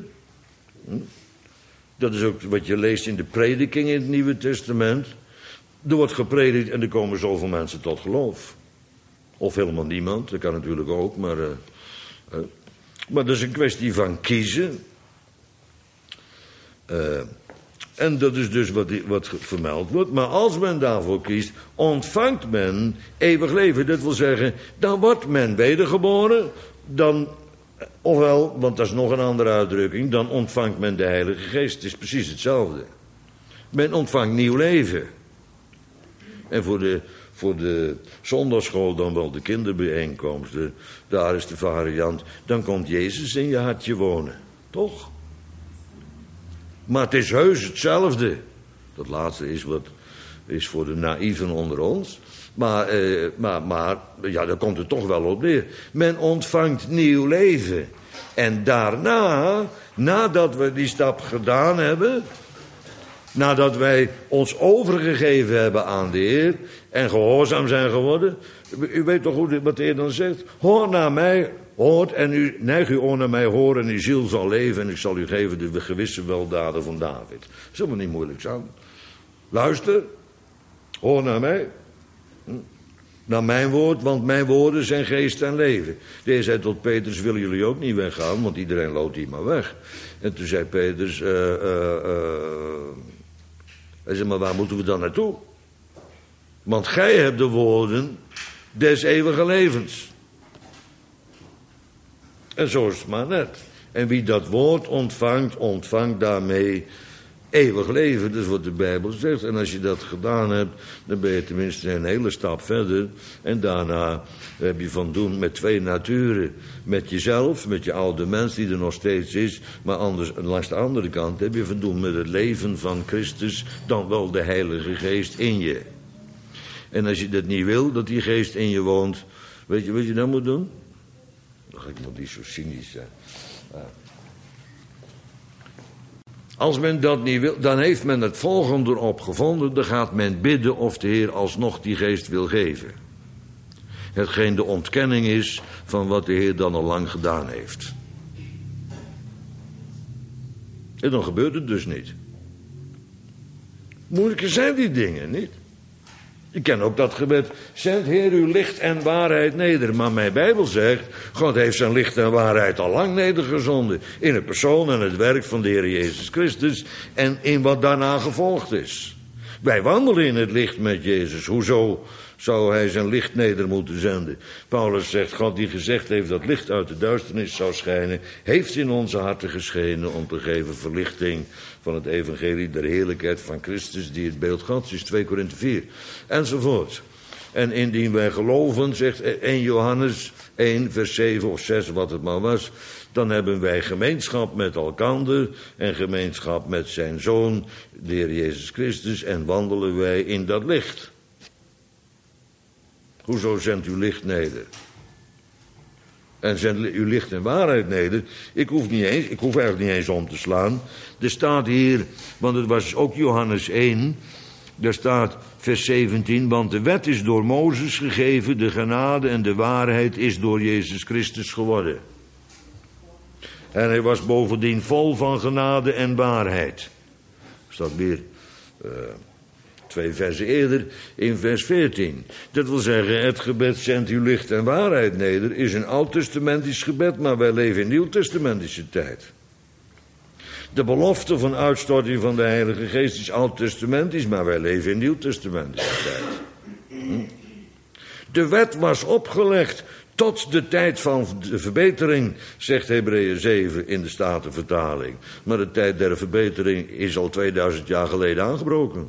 Dat is ook wat je leest in de prediking in het Nieuwe Testament. Er wordt gepredikt en er komen zoveel mensen tot geloof. Of helemaal niemand, dat kan natuurlijk ook, maar dat is een kwestie van kiezen. En dat is dus wat vermeld wordt. Maar als men daarvoor kiest, ontvangt men eeuwig leven. Dat wil zeggen, dan wordt men wedergeboren. Ofwel, want dat is nog een andere uitdrukking, dan ontvangt men de Heilige Geest. Het is precies hetzelfde. Men ontvangt nieuw leven. En voor de zondagschool dan wel de kinderbijeenkomsten, daar is de variant, dan komt Jezus in je hartje wonen. Toch? Maar het is heus hetzelfde. Dat laatste is voor de naïven onder ons. Maar ja, daar komt het toch wel op neer. Men ontvangt nieuw leven. En daarna, nadat we die stap gedaan hebben, nadat wij ons overgegeven hebben aan de Heer en gehoorzaam zijn geworden. U weet toch wat de Heer dan zegt? Hoor naar mij, hoort en u neig uw oor naar mij, hoor en uw ziel zal leven en ik zal u geven de gewisse weldaden van David. Dat is helemaal niet moeilijk zijn. Luister, hoor naar mij. Naar mijn woord, want mijn woorden zijn geest en leven. Deze zei tot Petrus, willen jullie ook niet weggaan, want iedereen loopt hier maar weg. En toen zei Petrus, hij zei, maar waar moeten we dan naartoe? Want gij hebt de woorden des eeuwige levens. En zo is het maar net. En wie dat woord ontvangt, ontvangt daarmee eeuwig leven. Dat is wat de Bijbel zegt. En als je dat gedaan hebt, dan ben je tenminste een hele stap verder. En daarna heb je van doen met twee naturen. Met jezelf, met je oude mens die er nog steeds is. Maar anders, langs de andere kant heb je van doen met het leven van Christus. Dan wel de Heilige Geest in je. En als je dat niet wil, dat die geest in je woont. Weet je wat je dan moet doen? Ach, ik moet niet zo cynisch zijn. Als men dat niet wil, dan heeft men het volgende erop gevonden. Dan gaat men bidden of de Heer alsnog die geest wil geven. Hetgeen de ontkenning is van wat de Heer dan al lang gedaan heeft. En dan gebeurt het dus niet. Moeilijker zijn die dingen niet. Je kent ook dat gebed, zend Heer uw licht en waarheid neder. Maar mijn Bijbel zegt, God heeft zijn licht en waarheid al lang nedergezonden. In het persoon en het werk van de Heer Jezus Christus en in wat daarna gevolgd is. Wij wandelen in het licht met Jezus. Hoezo zou hij zijn licht neder moeten zenden? Paulus zegt, God die gezegd heeft dat licht uit de duisternis zou schijnen, heeft in onze harten geschenen om te geven verlichting van het evangelie der heerlijkheid van Christus, die het beeld Gods is, 2 Korinthe 4, enzovoort. En indien wij geloven, zegt 1 Johannes 1, vers 7 of 6, wat het maar was, dan hebben wij gemeenschap met elkander en gemeenschap met zijn Zoon, de Heer Jezus Christus, en wandelen wij in dat licht. Hoezo zendt uw licht neder? En zendt uw licht en waarheid neder. Ik hoef eigenlijk niet eens om te slaan. Er staat hier, want het was ook Johannes 1, daar staat vers 17, want de wet is door Mozes gegeven, de genade en de waarheid is door Jezus Christus geworden. En hij was bovendien vol van genade en waarheid. Staat weer 2 versen eerder in vers 14. Dat wil zeggen, het gebed zendt uw licht en waarheid neder is een oud-testamentisch gebed, maar wij leven in nieuw-testamentische tijd. De belofte van uitstorting van de Heilige Geest is oud-testamentisch, maar wij leven in nieuw-testamentische tijd. De wet was opgelegd tot de tijd van de verbetering, zegt Hebreeën 7 in de Statenvertaling. Maar de tijd der verbetering is al 2000 jaar geleden aangebroken.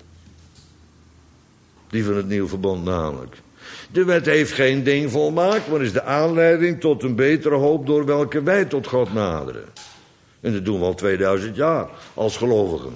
Die van het nieuw verbond namelijk. De wet heeft geen ding volmaakt, maar is de aanleiding tot een betere hoop door welke wij tot God naderen. En dat doen we al 2000 jaar als gelovigen.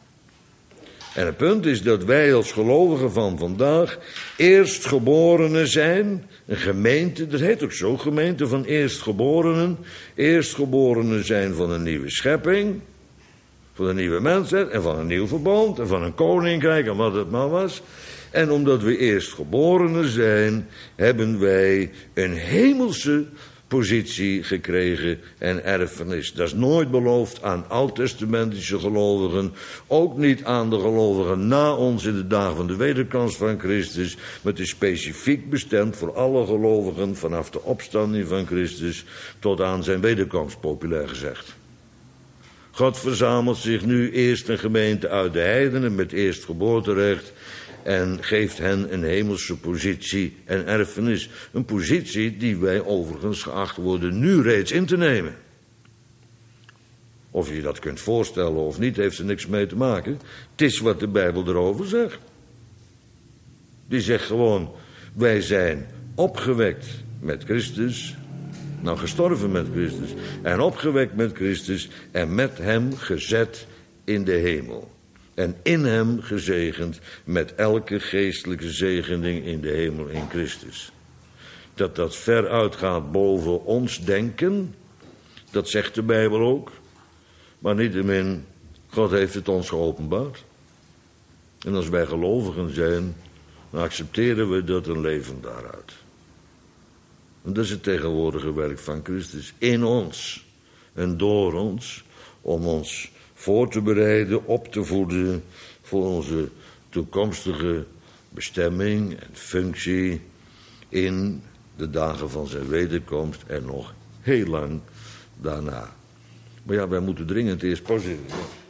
En het punt is dat wij als gelovigen van vandaag eerstgeborenen zijn. Een gemeente, dat heet ook zo, gemeente van eerstgeborenen. Eerstgeborenen zijn van een nieuwe schepping. Van een nieuwe mensheid en van een nieuw verbond en van een koninkrijk en wat het maar was. En omdat we eerstgeborenen zijn, hebben wij een hemelse positie gekregen en erfenis. Dat is nooit beloofd aan oud-testamentische gelovigen, ook niet aan de gelovigen na ons in de dagen van de wederkomst van Christus, maar het is specifiek bestemd voor alle gelovigen vanaf de opstanding van Christus tot aan zijn wederkomst, populair gezegd. God verzamelt zich nu eerst een gemeente uit de heidenen met eerstgeboorterecht en geeft hen een hemelse positie en erfenis. Een positie die wij overigens geacht worden nu reeds in te nemen. Of je dat kunt voorstellen of niet, heeft er niks mee te maken. Het is wat de Bijbel erover zegt. Die zegt gewoon, wij zijn opgewekt met Christus, nou gestorven met Christus, en opgewekt met Christus en met hem gezet in de hemel. En in hem gezegend met elke geestelijke zegening in de hemel in Christus. Dat ver uitgaat boven ons denken, dat zegt de Bijbel ook. Maar niettemin, God heeft het ons geopenbaard. En als wij gelovigen zijn, dan accepteren we dat en leven daaruit. En dat is het tegenwoordige werk van Christus in ons en door ons, om ons voor te bereiden, op te voeden voor onze toekomstige bestemming en functie in de dagen van zijn wederkomst en nog heel lang daarna. Maar ja, wij moeten dringend eerst pauzeren.